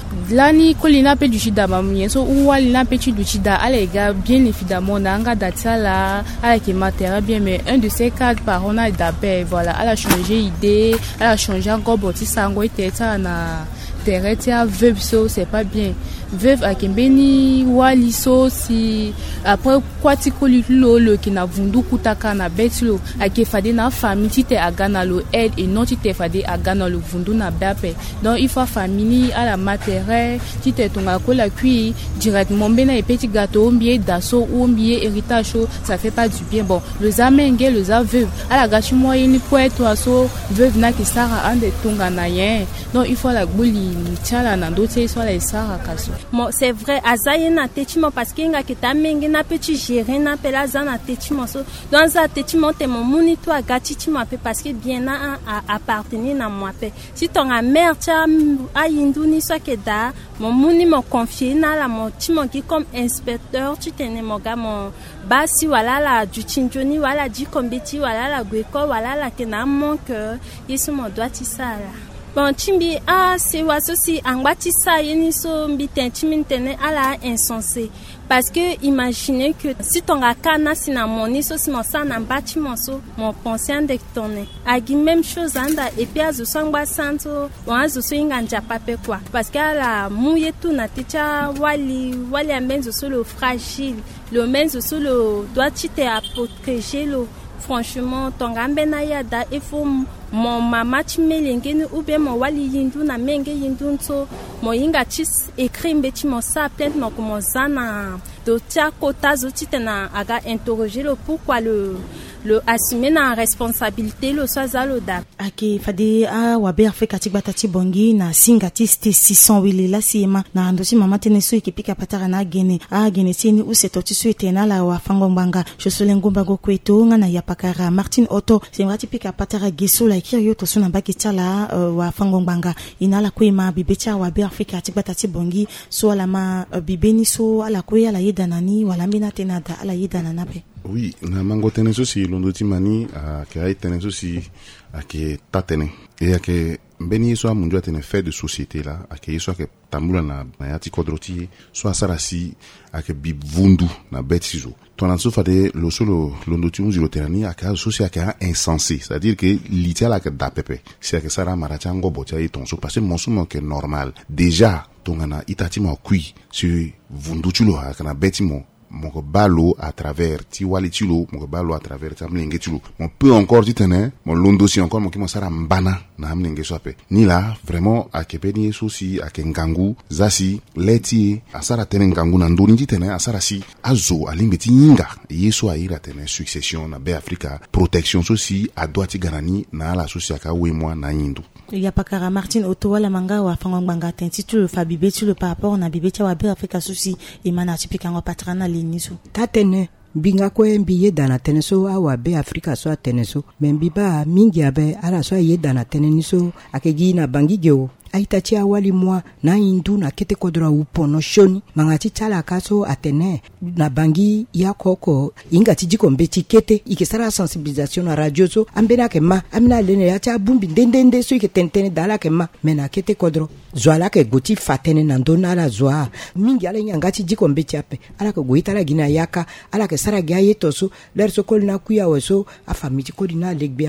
Lani kolina pe du chida mamien so ouali na pe du chida alega bien évidemment nanga datala ala qui matériel bien mais un de ces quatre parents a d'abord voilà elle a changé idée elle a changé encore boti sango iteta na terretia veuve so c'est pas bien veuve a kembeni wali so si après quoi ti kolilo le qui na vundu kutaka na betlo a ke fade na famille ti te agana lo aide et non ti te fade agana lo vundu na bape donc il faut famille à la matériel ti te tonga ko la cuit directement bena et petit gâteau mbie daso ou mbie héritage so ça fait pas du bien bon le zamenge le za veuve à la gachi moyenne pour toi so veuve na ki sara ande tonga na yen donc il faut la gboli tchala na doté so la sara kaso. Bon, c'est vrai, azaye na tetimo parce que nga kita mengi na petit gérer na pela za na tetimo so dans za tetimo te mon muni to agati ti mo pe parce que bien na appartenir na moi pe si ton a mère cha a yinduni so ke da mon muni mo confier na la mon timo qui comme inspecteur tu tene mo ga mon basi wala la du chinjoni wala di kombeti wala la gweko wala la ke na manque yesu mo doit ti sala. Bon, timbi c'est waso si angwati sa yeni so mbiten timintene ala insensé parce que imaginez que si ton akana sina moni so si mon sa na mbati monso mon pensée de tonner agi même chose anda et puis azo sangba santo on azo so inganja pape quoi parce que la mouye tout na ticha wali amenzo so le fragile le menzo so le doit te à protéger le franchement ton gambena yada il faut mon mama chimelengeni ou bien mon wali yindu na menge yindu so mon inga chis écrit mbeti mon sa plainte non comme zana do tia kota zo titena aga interroger le pourquoi le assumer na responsabilité le soza lo da ake fade a wabe afeka tibata bongi na singati ste 600 wili la sima na ndosi mama tene so ikipika patara na gene sini usetoti so etena la wa fangombanga josole ngomba go kweto ngana ya pakara Martin Otto semrati pika patara gesola kiyo to suna baki tala wa fangombanga inala kwema bibecha wabe afeka tibata bongi so ala ma bibeni so ala kwe ala yedanani wala mbina tena da ala yedanana pe. Oui, na mango tene sosi londoti mani ke ay tene sosi ake tatene e ake mbeni yeso amundu atene fait de société là ake yeso ake tambula na yati kodroti so asarasi ake bibvundu na betsizo tona so fade lo solo londoti muzilo terani ake sosi ake insensé c'est-à-dire que litiala ake dapepe si ake sara maracha ngobo tia itonso parce que monsumo ke normal déjà tongana itati ma kui si vundu chulo ake na betimo mon balo à travers tiwali tilo mon balo à travers tamlenge tilo on peut encore ditene mon londo si encore mon qui mon sara mbana na amlenge sope ni là vraiment à kepeni sosi à kengangu zasi leti asara tene ngangu na ndoni ditene asara si azo alimbeti nyinga yeso aira tene succession na be Africa protection sosi a doiti garani na la sosi aka wemwa na yindu ya pakara Martin Otto wala manga wa fangwanga tentitu fabibe tu le par rapport na bibecha wa be Africa sosi imana tipika ngo patrana liniso tatene binga ko mbiye dana teneso awa be Africa so teneso membiba mingi abe ala so ye dana teneniso akegi na bangigeo aitachi awali mwa na indu na kete kodra upono shoni mangati chala kaso atene na bangi ya koko inga tijiko mbeti kete ikisara sensibilisation na radio so ambena kema amina lene ya cha bumbi ndende so iketentene dala kema mena kete kodro zwala ke goti fatene na ndona la zwa mingi ala nyanga tijiko mbeti ape ala ko goita la gina yaka ala ke sara ga yeto so ler so kol na kuya weso afamiti ko dina legbe awe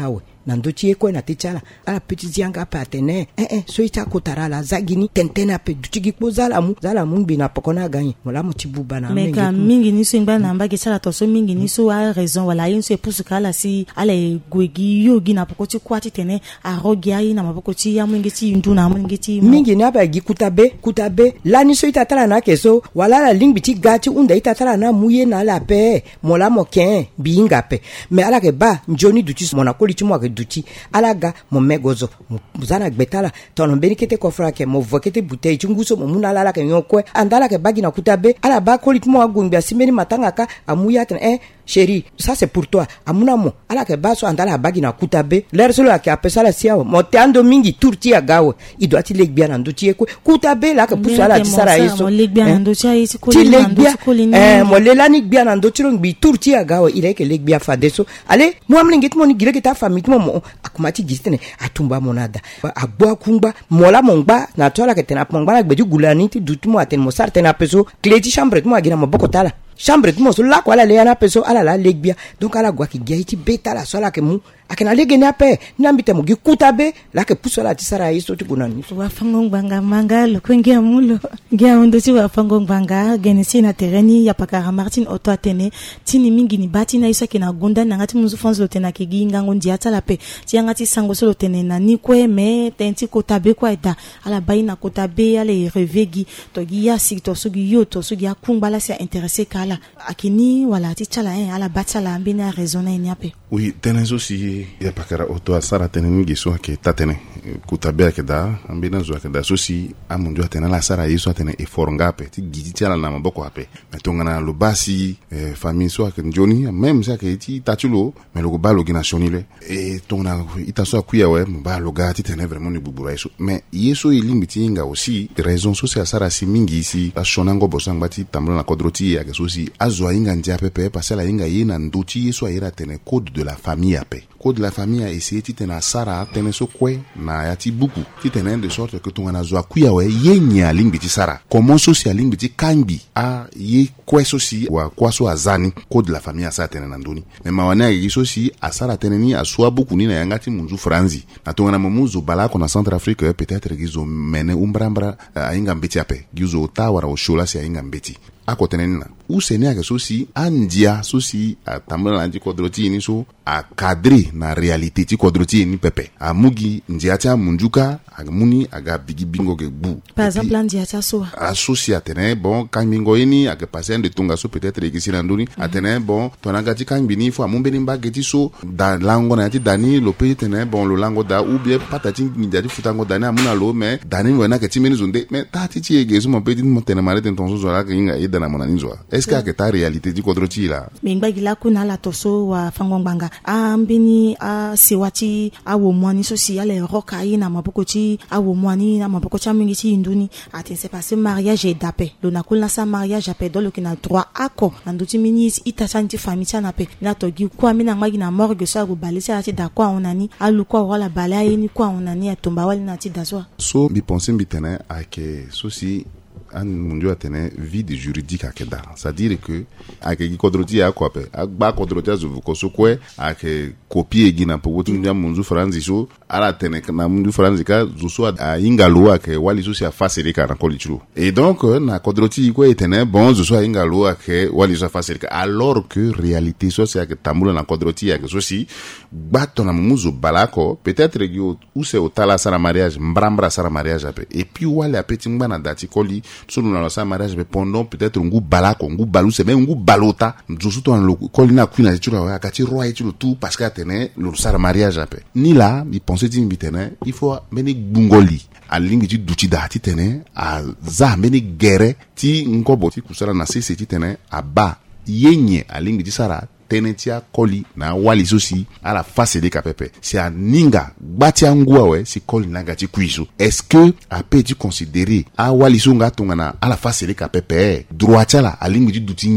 nandochi eko na tichala ala petit zianga patene so ita kotara la zagini tentena pe duchigi po zala mu bina pokona gagné mola motibuba na mais ka mingi ni so ngba na mbaki chala to so mingi ni so a raison wala yin so pusu kala si ala gwegi yogi na pokoti kwati tene a rogia ina mapokoti ya mwingi ti nduna mwingi ti mingi na ba gi kutabe la ni so ita tala na keso wala la ling biti gati unda ita tala na muye na la pe mola moken binga pe mais ala ke ba njoni duchi mona koli ti mo ke duchi ala ga mo megozo muzana gbetala tono beni kete kofra ke mo vokete bouteille chunguso mo muna la ke nyokwe andala ke bagi na kutabe ala ba koli ti mo agungbia simeni matanga ka amuya ten chérie, ça c'est pour toi. Amunamo, ala ke baso andala bagi na kutabe. L'air solo ke apesa la siao. Moteando mingi turti agawe. Il doit il legbia na ndochi ekwe. Kutabe la ke puso ala tisara yeso. Mo legbia na ndochi ayisi kolini. Mo lelani gbia na ndochi ngbi turti agawe. Il ke legbia fadeso. Ale, mo amlingit mo ni gire ta famille mo akumati gistene atumba monada. Agbo kumba mola mongba na tola ke tena mongba na gbeju gulani ti dutumo aten mo sartena peso. Kleti chambre mo agina mo bokotala. Chambre de moso la kwa la leana peso ala la legbia donc ala gwa ki gaiti beta la sola ke mu akena legene ape nambite mu gi kutabe la ke puso la tisara yiso ti kunani wa fango banga manga lo kwengia mulo gia ondo ti wa fango banga genesi na tereni ya pakara Martin Otto atene tini mingi ni bati na isa ke na gunda na ngati muzu fonzo tena ke ginga ngondi atala pe ti ngati sango solo tene na ni kwe me tenti kutabe kwa ida ala baina kutabe ala revegi to gi ya si to sugi yo to sugi akumba la sia intéressé kala akini wala ti chala ala batala mbina raisonner ni ape oui tenezo si ya pakara Otto asara tenen giso ke tatene kutabe ke da mbina zo ke da so si amundu atena la sara yiso atene e forngape ti gidi chala na maboko ape metongana lo basi famille so ke njoni même ça ke ti tatulo mais lo balo gina sonile e tongana itaso akuya we mbalo gati tene vraiment ni bubura yeso mais yeso ilimiti nga aussi raison so si asara si mingi si ashonango bosanga ti tamlo na kodroti ya ke so si azwa inga ndia pepe pasela inga yena ndoti yeso ayera tene code de la famille ape code de la famille a essayé titena sara tene so kwe na yati buku titena de sorte que tongana zwa kuya we yenya limbiti sara comment social limbiti kambi a ye kwe so si wa kwaso azani code de la famille asa tene na ndoni mais mawana yi so si asara tene ni aswa buku ni na yangati munzu franzi na tongana muzo balako na Centrafrique peut-être gizo mene umbrambra inga mbeti ape gizo tawara o shola si inga mbeti ako tenena usene ake sosi andia sosi atamla na kodroti ni so a cadre na realite ti kodroti ni pepe amugi ndia tia munjuka agmuni aga bigi bingo ke bu par exemple ndia tia so associé atene bon kangingo ini ake passer de tunga so peut-être que sina nduni atene bon tonanga ti kangini fo amumbeni mbageti so da lango na ti dani lo pe tene bon lo lango da ou bien patati ndia ti futango dani amuna lo mais dani wena ke ti meni zonde mais tati ti egezo mo pe ti mo tene mare ten tonso zo la kinga ida na mona ninzo est-ce que ta réalité di kodroti la mingba gila kuna la toso wa fangongbanga ambini a siwati a wo mwani so si ale roka ina mabokoti a wo mwani na mabokoti mingi ti induni ati c'est passé mariage et d'appel lo na kula sa mariage appel do lo kina droit ako nduti minis itasanti famille sana pe na to gi kwa mina ngagi na morgue so go balisa ati da kwa onani alu kwa wala balai ni kwa onani atomba wali na ti daswa so bi penser bitene ake so si an mundu atene vide juridique akeda c'est-à-dire que ake kodroti ya kwa pe agba kodroti azu ko so kwe ake copie gina po wotu ndia mundu franzi so ala tene na mundu franzi ka zo a ingalo ake wali so si a fasere ka na kolichulu et donc na kodroti ko etene bon zo a ingalo ake wali so a fasere ka alors que réalité so c'est ake tambula na kodroti ake so si bato na muzo balako peut-être que ou c'est au tala sara mariage mbrambra sara mariage ape et puis wale apeti ngana dati koli solo na sa mariage pendant peut-être ngu balako ngu balu c'est même ngu balota nzusu to en kolina kwina tshura wa kati roi tshulu tout parce que atene le sa mariage ape ni là il pensait tin bitene il faut meni bungoli a lingi ti duti dati tene a za meni gere ti ngobo ti kusala na sese ti tene a ba yenye a lingi ti sara tenetia koli na wali sosi ala face de kapepe si a ninga bati angua we si koli na gati kuiso est-ce que a peut tu considérer a wali so nga tongana ala face de kapepe droit la a lingi duti nye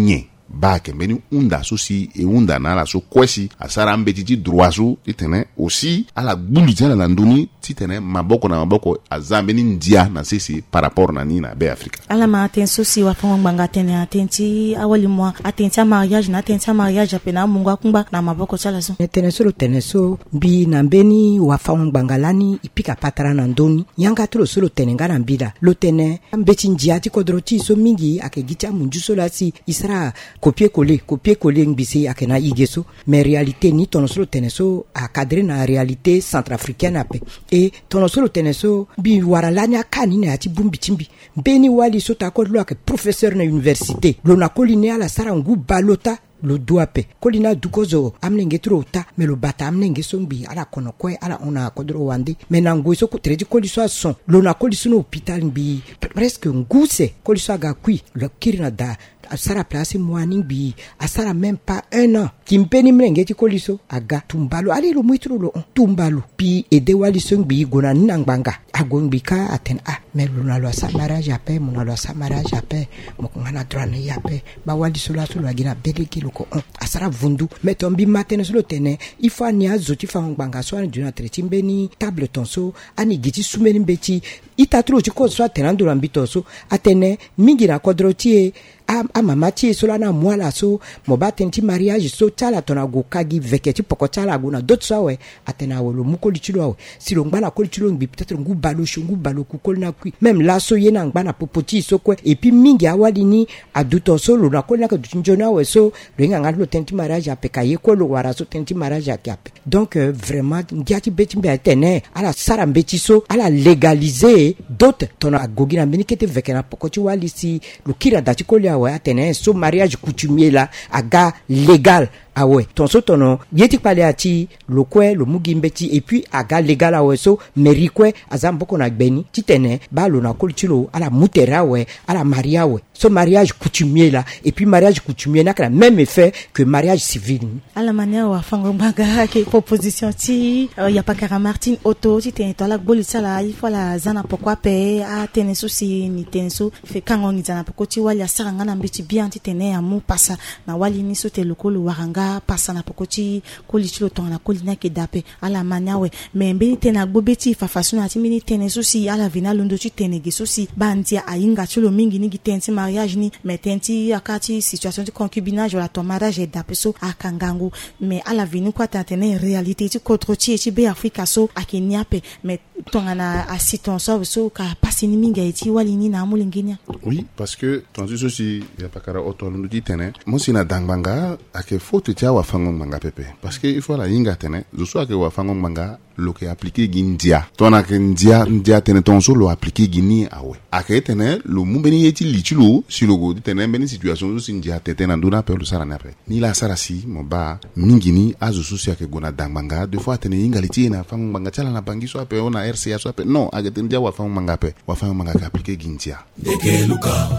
ba ke mbeni unda so si e unda na la so kwesi asara mbetiti droit so titene aussi ala gbuli tena na nduni titene maboko na maboko azambeni ndia na sisi par rapport na ni na be Afrika ala ma atenso si wa fongo mbanga tene atenti awali mwa atenti mariage na atenti mariage apena mungu akumba na maboko chala so tene so bi na mbeni wa fongo mbanga lani ipika patara na ndoni yanga tro solo tene ngana mbida lo tene mbeti ndia ti kodroti so mingi akegita munju so la si isra copier coller ngbisi akena igeso mais réalité ni tono solo tene so a cadrer na réalité centrafricaine ape et tono solo tene so bi waralani akani na ati bumbi chimbi beni wali so ta ko lo ak professeur na université lo na kolini ala sarangu balota lo duape kolina dukozo amnenge trota mais lo bata amnenge sombi ala kono kwe ala ona kodro wande menango so ko treji koliso son lo na koliso no hôpital bi presque nguse koliso ga kui lo kirina da asara place moaning bi asara même pas 1 an kimpeni mlenge ti koliso aga tumbalo ali lo muitro lo tumbalo pi ede wali sombi gona nangbanga agongbi ka aten mais lo na lo sa mariage ape mo na lo sa mariage ape mo ngana drane yape ba wali so la so la gina bedeki ko asara vundu metombi matene solo tene ifa ni azoti fa ngbanga so ani juna tretimbe ni table tonso ani giti sumeni mbeti itatro chiko so atenando lambito so atene mingira kodrotie a mama ti so la na mwala so mo batenti mariage so tala tona go kagi veketi poko tala go na dot so we atena wolo mukoli chilo we si lo ngba na koli chilo ngi peut-être ngu balo ku kol na kui même la so yena ngba na popoti so kwe et puis mingi awali ni aduto so lo na koli na ka njona we so lo nga lo tenti mariage apeka ye ko lo wara so tenti mariage akape donc vraiment ngiati beti mbe atene ala sara mbeti so ala légaliser dot tona gogi na benikete vekena poko ti wali si lo kira dati koli ouais atene so mariage coutumier là aga légal ah ouais tonso tono yeti pale ati lokwe lo mugimbeti et puis aga légal ah ouais so merikwe azamboko na gbeni titene ba lo na kolchilo ala mutera ouais ala maria ouais so mariage coutumier là et puis mariage coutumier n'a que même effet que mariage civil ala manière wa fango baga ke proposition ti ya pakara Martin Otto ti to la bolisa la il faut la zana pourquoi pe a teneso si ni teneso fe kango ni zana pourquoi ti wali asanga na mbiti bien ti tene amu pasa na wali ni so te lokolo waranga pasa na pokoti kolichilo tona kolina ke dape ala maniawe mais mbeni tena gbobeti fafaso na ti mini teneso si ala vina londo ti tenege so si bandia ainga chulo mingi ni gitenti mariage ni metenti akati situation de concubinage wala ton mariage dape so akangangu mais ala vini kwa tantene réalité ti kotroti ti be Afrika so akeniape mais tongana asiton so ka pasini mingi ti wali ni na mulinginia oui parce que tonzi so si ya pakara otolo ndi tene mo sina dangbanga ake faut tia wa fango manga pepe parce que il faut la yinga tene zo so ake wa fango manga lo ke appliquer gindia tona ke ndia tene tonso lo appliquer gini awe ake tene lo mumbeni yeti lichilo si logo tene beni situation so sindia tete na nduna pe lo sara na pe ni la sara si mo ba mingini azo so si ake gona dangbanga de fois tene yinga liti na fango manga chala na bangiso ape ona RCA so ape non ake tene dia wa fango manga pe wa fango manga ka appliquer gindia Dekeluka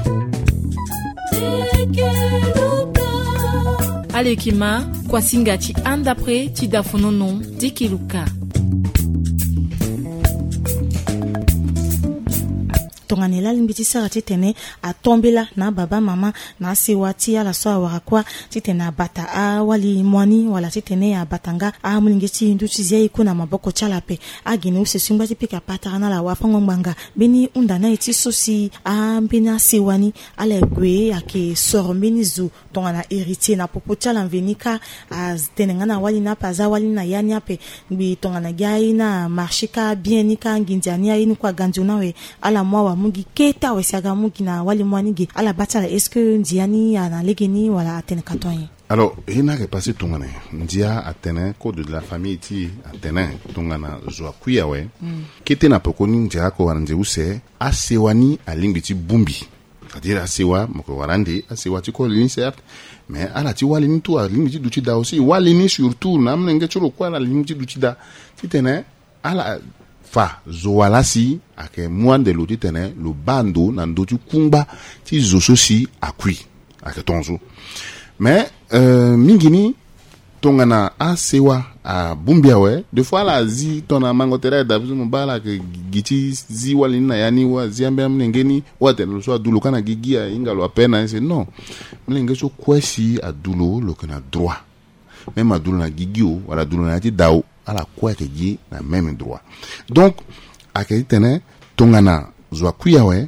Alekima kwa singati andapre tidafonono Dekeluka tonganela limbiti sara titene a tombela na baba mama na siwati ala so warakwa titene abata a wali mwani wala titene abatanga a mulingeti nduti zia kuna maboko chalape a gine usesumba tipika patana la wafango mbanga beni undana eti sosi a mbina siwani ala gwe ake sorombeni zu tongana héritier na popo chala venika a tenengana wali na paza wali na yani ape bi tongana gai na marchika bienika nginjania ini kwa ganjuna we ala mwa mugi keta wesaga mugi na wali mwanigi ala batala est-ce que ndiani ana legeni wala atene katoye alors il a repassé tongana ndia atene code de la famille ti atene tongana zwa kuyawe kete na pokoni ndia ko wanze use asewani alimbiti bumbi c'est-à-dire asewa moko warande asewa ti ko lini certes mais ala ti wali ni to alimbiti duti da aussi wali ni surtout na mnenge cholo kwa la limbiti duti da titene ala fa zoalasi ake mwande lo titene lo bando na ndotu kumba ti zoso si akui ake tonzo mais mingini tongana a sewa a bumbia we de fois la zi tona mangotera da bizu mbala ke giti zi wali na yani wa ziambe mnengeni wate no so adulo kana gigia ingalo apena c'est non mlenge so kwesi adulo lo kana droit même adulo na gigio wala adulo na ti dawo ala kwa ke gi na même droit donc akitene tongana zwa kuya we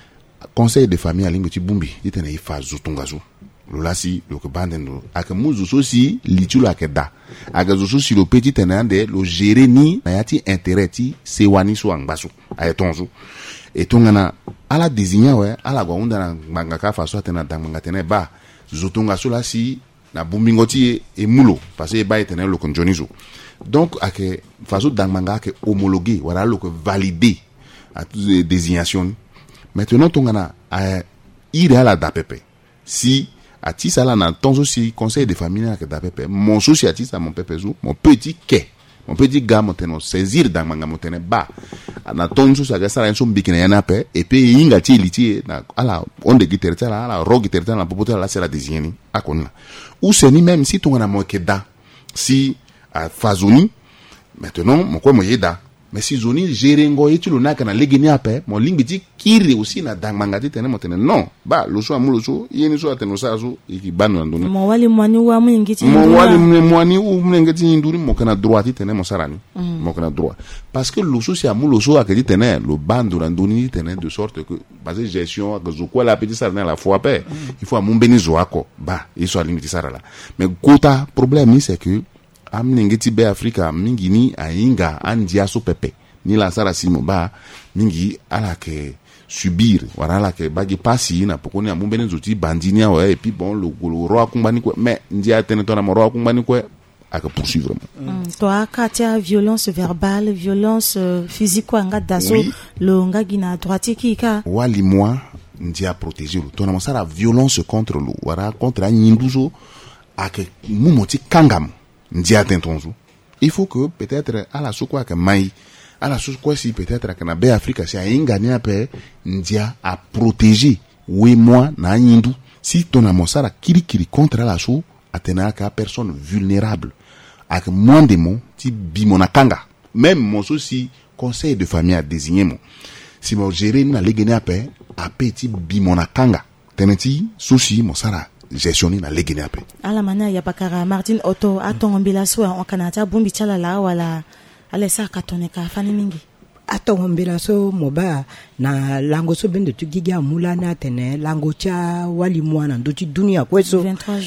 conseil de famille alingo ti bumbi itene ifa zutungazu lolasi lo ke bandendo aka muzu sosi litulo akeda aka zo si lo petit tenande lo gérer ni na yati intérêt ti sewani so angbasu ayetonzu etongana ala désigner we ala gwa unda na mangaka faso atena danganga tene ba zotunga so la si na bumbingoti e mulo parce que ba etene lo konjonizo donc ake faso danganga ke homologuer wala lo ke valider à toutes désignations maintenant tongana a ire ala dapepe si Atis à la ton aussi conseil de famille à que mon souci atis à mon pépézou mon petit quai mon petit gars mon saisir dans manga mon ba na ton souci à ça la son bikina yana pe et puis inga ti liti na ala on de guitarre la ala rock guitarre la popote la c'est la désigner à konna ou c'est ni même si ton na mo keda si à fazoni maintenant mon quoi mo yeda mais si zoni gérengo et tu le na kana legeni ape mon lingiti kiri aussi na dangmangati tene mo tene non ba lo so amulo so yeni so ateno sa so iki banu ndoni mo wali mwani wa mungiti mo wali mwani u mungiti nduri mo kana droit tene mo sarani mo kana droit parce que lo so si amulo so akedi tene lo bandu ndoni tene de sorte que parce que gestion azo quoi la petite sarana la fois pe il faut amumbeni zo ako ba iso alingiti sarala mais gota problème c'est que amnengeti be Afrika mingi ni ainga andia so pepe ni la sara simo ba mingi ala ke subir wala la ke bagi pasi na pokoni amumbene zoti bandini wa et puis bon le roi kumbani ko mais ndia teneto na roi kumbani ko aka poursuivre toi katia violence verbale violence physique anga daso lo ngagina droite kika wali moi ndia protéger lo tona mosara violence contre lo wala contre anyinduzo aka mumoti kangam ndia tentonzo il faut que peut-être à la sokwa que mai à la sokwa si peut-être que na be Afrika si ainga ni ape ndia a protéger oui moi na nyindu si ton amosara kirikiri contre la sou atena ka personne vulnérable avec moins de mots ti bimona kanga même mon souci conseil de famille a désigné mon si mo gérer na legene ape ti bimona kanga teneti souci mon sara gestionner na legene ape ala mana ya bakara Martin Otto atongombela so en Canada bumbi chala la wala alesa katoneka fani mingi atongombela so moba na lango so bende tugiga mulana tene lango cha wali mwana ndoti dunia kweso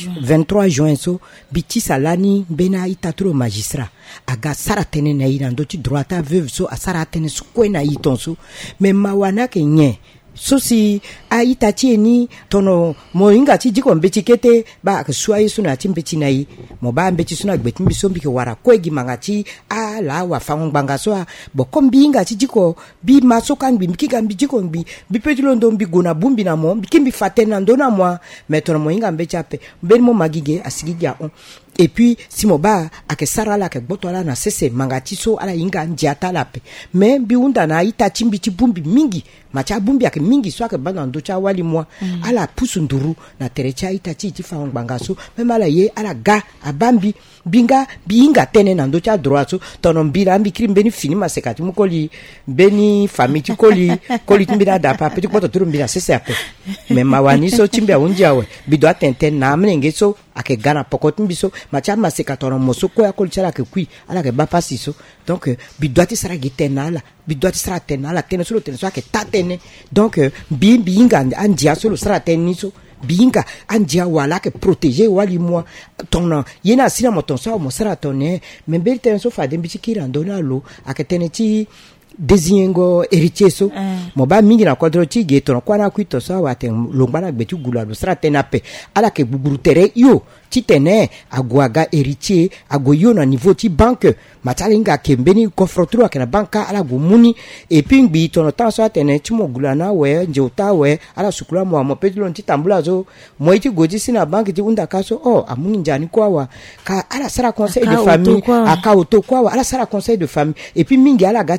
23 juin so biti salani bena itatro magistrat aga sara tene na ina ndoti droita veuve so asara tene so kwena itonso mais mawana kenye sosi aitati ni tono moinga ti diko mbeti kete ba ka suayi suna ti mbeti nai mo ba mbeti suna gbeti mbi sombi ke wara kwegi mangati a la wa fango banga so bo kombi inga ti diko bi masoka mbi mkika mbi diko mbi petilo ndo mbi gona bumbi na mo kimbi fatena ndo na moi metro moinga mbeti ape mbeni mo magige asigiga on et puis si moba akesara la ke botola na sese mangati so ala inga ndiata lape mais bi unda na ita chimbi ti bumbi mingi macha bumbi ake mingi so ake bana ndo cha wali mwa ala pusu nduru na terecha ita ti fa nganga so même ala ye ala ga abambi binga binga tene na ndo cha droit so tono mbira mbi krim beni fini masekati mukoli beni famiti koli timbira da pa petit poto turu mbira sese ape mais mawani so timbi unja we bido atenten na mnenge so ake gana pokoti mbiso macha masekatono moso ko ya kolchara ke kui ala ke bapasi so donc bidoati sara gitenala bidoati sara tenala tene solo tene so ake tatene donc binga andia solo sara tene so binga andia wala ke protéger wali moi ton yena sina moton so mo sara tonne membe tene so fa dembi kira ndona lo ake tene ti désigngo héritier so moba mingi na kwadro ti geto kwa na kwito so wa ten lombana gbetu gula do sra tenape ala ke buburu tere yo ti tene agwaga héritier agoyo na niveau ti banque matalinga kembeni confrontro akena banka ala gumuni et puis ngbi tono tan so tene ti mo gula na we njota we ala sukula mo petulon ti tambula zo mo ti goji sina banque ti unda kaso amungi njani kwa wa ka ala sara conseil de famille aka auto kwa wa ala sara conseil de famille et puis mingi ala gati golambe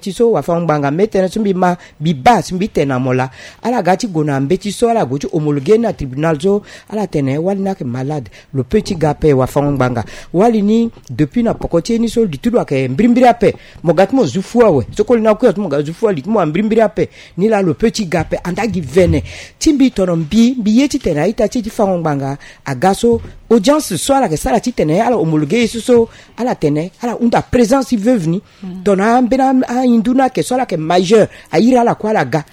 mbeti so wa fangbanga metene sumbi ma biba sumbi tena mola ala gati gona mbeti so ala goju homologué na tribunal zo ala tene wali na ke malade le petit gapé wa fangbanga wali ni depuis na pokotie ni so ditulu ake mbrimbiri ape mogat mo zufua we so ko na ko mo ga zufua lik mo mbrimbiri ape ni la le petit gapé andagi vene timbi tonombi biyeti tena ita ti fangbanga agaso audience so ala ke sala ti tene ala homologué so ala tene ala unda présence veuve ni dona mbena a induna ke so ala ke majeur a ira la kwa la ga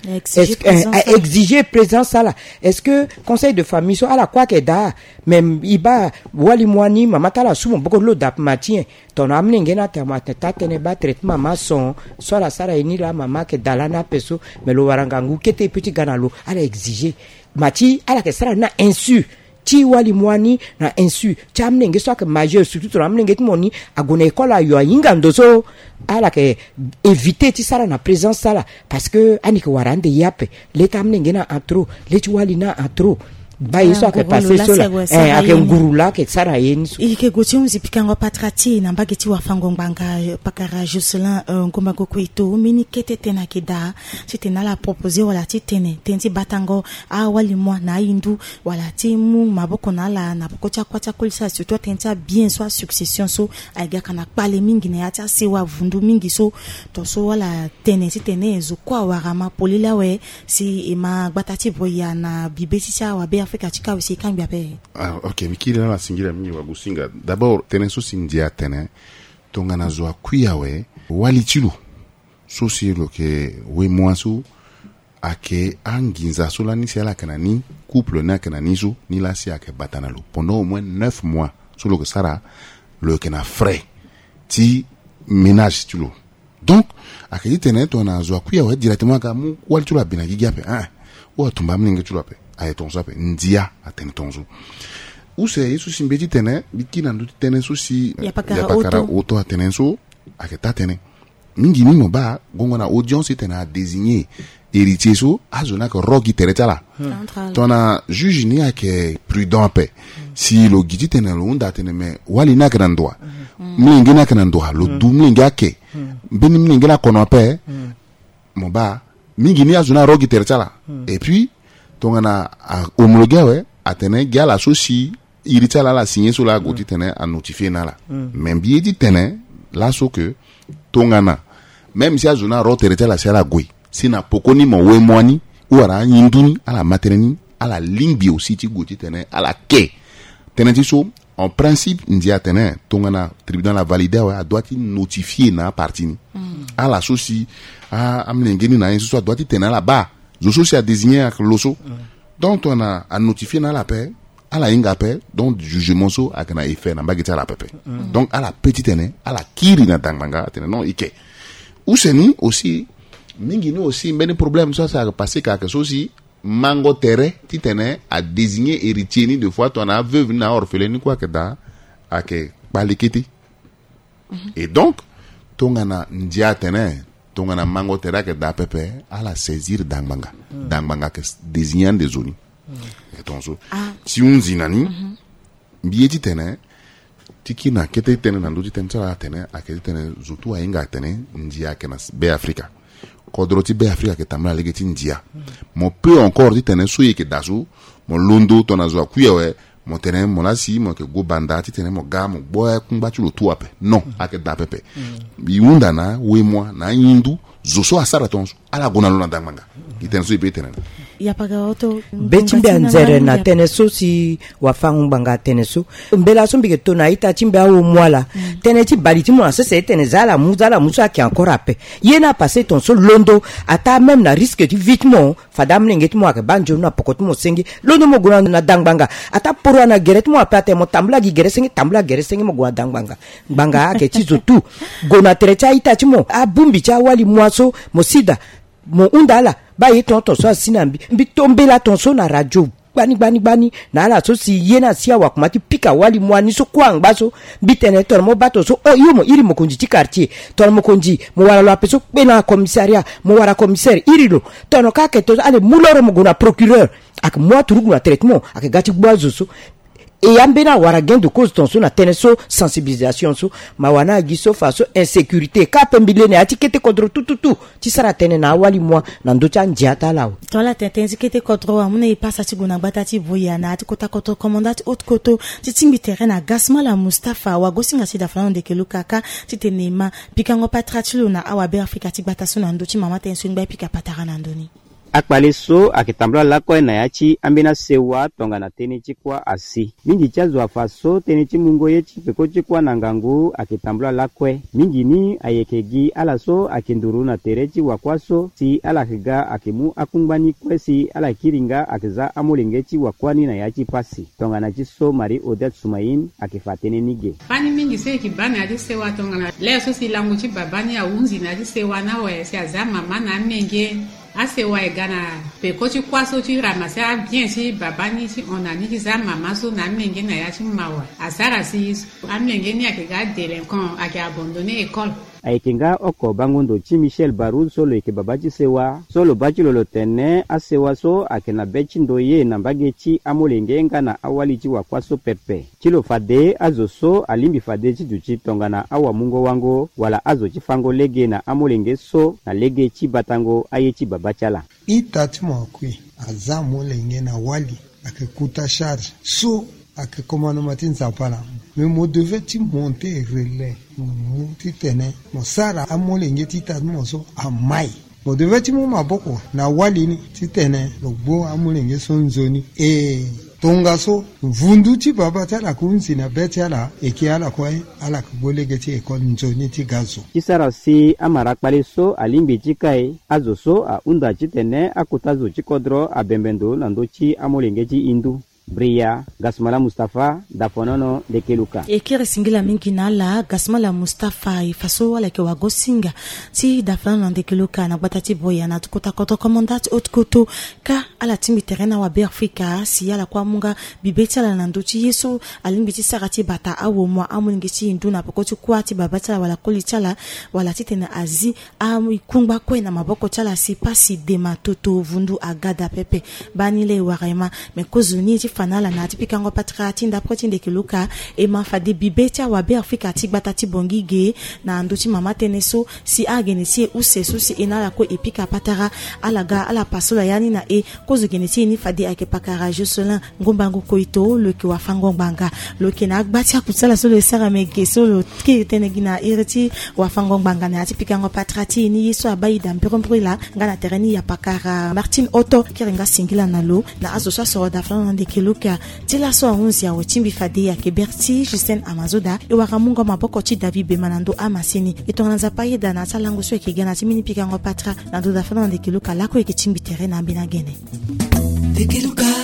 exiger présence ala est-ce que conseil de famille so ala kwa ke da même iba wali mwani mama tala sumo boko lo dap matien ton amnenge na tamate tatene ba traitement mason so la sala ini la mama ke dalana peso mais lo warangangu kete petit ganalo ala exiger mati ala ke sala na insu ti wali mwani na insu chamnenge so ke majeur surtout ton amnenge moni agona école yo inga ndoso ala ke éviter ti sala na présence sala parce que ani ke warande yape leta amnenge na atro leti wali na atro ba yeso ake passer sola ake ngurula ke sara yeni ike goti mzipikango patrati na mbageti wa fangongbanga pakara Jocelyn ngoma kokuito mini kete tena keda tena la proposer wala tene tenti batango a wali mwa na indu wala timu maboko na la na pokocha kwacha kulisa surtout tenta bien soit succession so aiga kana pale mingi na yata si wa vundu mingi so to so wala tene zo kwa warama polila we si ima batati boya na bibeti cha wa be Afrika chika aussi kambia pe. Ok, mikili na singira mingi wa gusinga. D'abord, tene so sindia tene tongana zo akuya we wali chilu. So si lo ke we mwasu ake anginza so la ni si ala kanani couple na kanani so ni la si ake batana lo pendant au moins 9 mois. So lo ke sara lo ke na frais ti ménage chilu. Donc, ake tene tona zo akuya we directement ka mu wali chilu abina gigape. Wa tumba mninge chilu ape. Aye tonso ape ndia atene tonso use yesu simbeti tene bikina ndu tene so si ya pakara auto atene so aketa tene mingi nino ba gongo na audience tene a désigner héritier so azona ko rogi teretala tona juge ni ake prudent pe si lo giti tene lo unda tene me wali na grandoi mlingi na grandoi lo dumlingi ake beni mlingi na kono pe mo ba mingi ni azona rogi teretala et puis tongana homologué we atene gala sosi irita la signé sur la goti tene a notifier na la même bien dit tene la so que tongana même si azona rotereta la sala goi sina pokoni mo we moani ou ara yinduni ala materni ala lingbi aussi ti goti tene ala ke tene ti so en principe ndia tene tongana tribunal la valider we a doit notifier na partie ala sosi a amlengeni na so a doit tene la ba Zoso si a désigné avec l'osso. Donc on a notifié dans la paix, à la inga paix, donc jugement so a kana effet na bagita la paix. Donc à la petite année, à la kiri na tanganga, non ike. Ou seni aussi mingi no aussi ben problème ça a passé quelque chose aussi mango terre titene a désigné héritier ni de fois ton a veuve na orpheline quoi que da a ke balikiti. Et donc tongana ndia tene tongana mango terra que da pepe à la saisir dangbanga dangbanga que désignant des zones et donc si on zinani bieti tene tiki na kete tene na nduti tene sala tene akete tene zutu a inga tene ndia que na be Africa kodroti be Africa que tamla legeti ndia mo peut encore dit tene suye que dasu mo londo tonazo akuyewe mo tene mo la si mo ke go banda ti tene mo ga mo boy kumba chulo tuape non ake da pepe bi unda na we mo na yindu zoso asara tonso ala gona lona dangmanga kitene so ibe tene ya paga auto betimbe anzere na tene so si wafangu banga tene so mbela so mbike to na ita timbe awo mwala tene ti baliti mo asese tene zala musa ki encore ape yena passer ton so londo ata même na risque du vitement fadam lengeti mo ake banjo na pokot mo sengi londo mo gona na dangbanga ata poro na geret mo apate mo tambla gi geresengi tambla geresengi mo gona dangbanga banga ake tizo tu gona trecha ita timo abumbi cha wali mwaso mo sida mo undala ba yi tonto so sinambi mbi tombela tonso na radio bani na ala so si yena sia wa kumati pika wali mwani so kwang baso bitene tor mo bato so o yumo iri mo konji ti quartier tor mo konji mo wala lo apeso bena commissariat mo wara commissaire irilo tono ka ke to ale muloro mo gona procureur ak mo turugu na traitement ak gati boazo so et ambena waragen de cause tonso na teneso sensibilisation so mawana giso faso insécurité ka pembile ne atikete contre tout ti sara tene na wali moi na ndocha njiata lawo tola tenzi kete contre amuna ipasa ti guna batati boyana ti kota contre commandant haute koto ti timbi terrain na Gasmala Mustafa wa gosinga sida fana de kelukaka ti tenema pikango patratilo na awabe Afrika ti bataso na ndochi mama tenso ngba pika patara na ndoni akpaliso akitambula lako na yachi ambina sewa tonga na teni chikwa asi mingi chazo afaso teni chimungo yechi peko chikwa na ngangu akitambula lakwe mingi ni ayekegi alaso akinduru na terechi wakwaso si alakiga akimu akumbani kwesi alakiringa akiza amulingechi wakwani na yachi pasi tonga na chiso Mari Odette Sumain akifatene nige pani mingi se kibana adi sewa tonga na leso si langu chi babani ya unzi na adi sewa na we si azama mana menge ase wa egana pe kochi kwaso chi ramase a bien si babani si onani ki za mama so na menge na ya chi mawa asara si amenge ni akega delinquant ake abandonné école aikinga oko bangundo chi Michel Barou solo eke babaji sewa solo bachi lolo tene asewa so akena bechi ndoye na mbagechi amolengenga na awali chi wakwaso pepe chilo fade azoso alimbi fade chi duchi tonga na awa mungo wango wala azo chi fango lege na amolenge so na lege chi batango ayechi babachala itati mwakwi aza molenge na wali akekuta charge so ake komano matin zapala mais mo devait ti monter relais ti tene mo sara amolenge ti ta mo so amai mo devait ti mo maboko na wali ni ti tene logbo amolenge so nzoni tonga so vundu ti baba tala kunzi na beti ala eki ala kwe ala kubolege ti ekol nzoni ti gazo kisara si amara kpaliso alimbi chikai azoso a unda chitene akutazo chikodro abembendo nandochi amolenge ti indu Bria Gasmala Mustafa dafonono de Keluka ekere singila mingi na la Gasmala Mustafa ifaso wala ke wagosinga ti dafonono de Keluka na batati boya na tukota koto commandant haute koto ka ala timbi terrain wa Afrika si ala kwa munga bibeti ala nandochi yeso alimbi ti sarati bata awo mwa amulingi ti induna pokoti kwa ti babata wala koli chala wala titena azi kungba kwe na maboko chala si pasi dema toto vundu agada pepe banile warema mekozuni ti fanala na tipikango patrati ndaproti ndekeluka e mafade bibeti wa Afrika ti batati bongige na ndochi mama teneso si agenesi useso si enala ko epika patara alaga ala pasola yani na kozo genesi ni fade ake pakara Jocelyn ngombango koito loke wa fango banga loke na agbati akusala solo sara mege solo ki tenegina ireti wa fango banga na tipikango patrati ni yeso abaida mpiromprila ngana tereni ya pakara Martin Otto kirenga singila na lo na azosa so da flan ndekeluka tila so onzi ya wachimbi fade ya keberti Justin Amazoda e wakamungo maboko ti David Bemanando amaseni etonganza paida na talango so ekegana timini pikango patra na do da flan ndekeluka lako ekechimbi terrain na mbina gene ndekeluka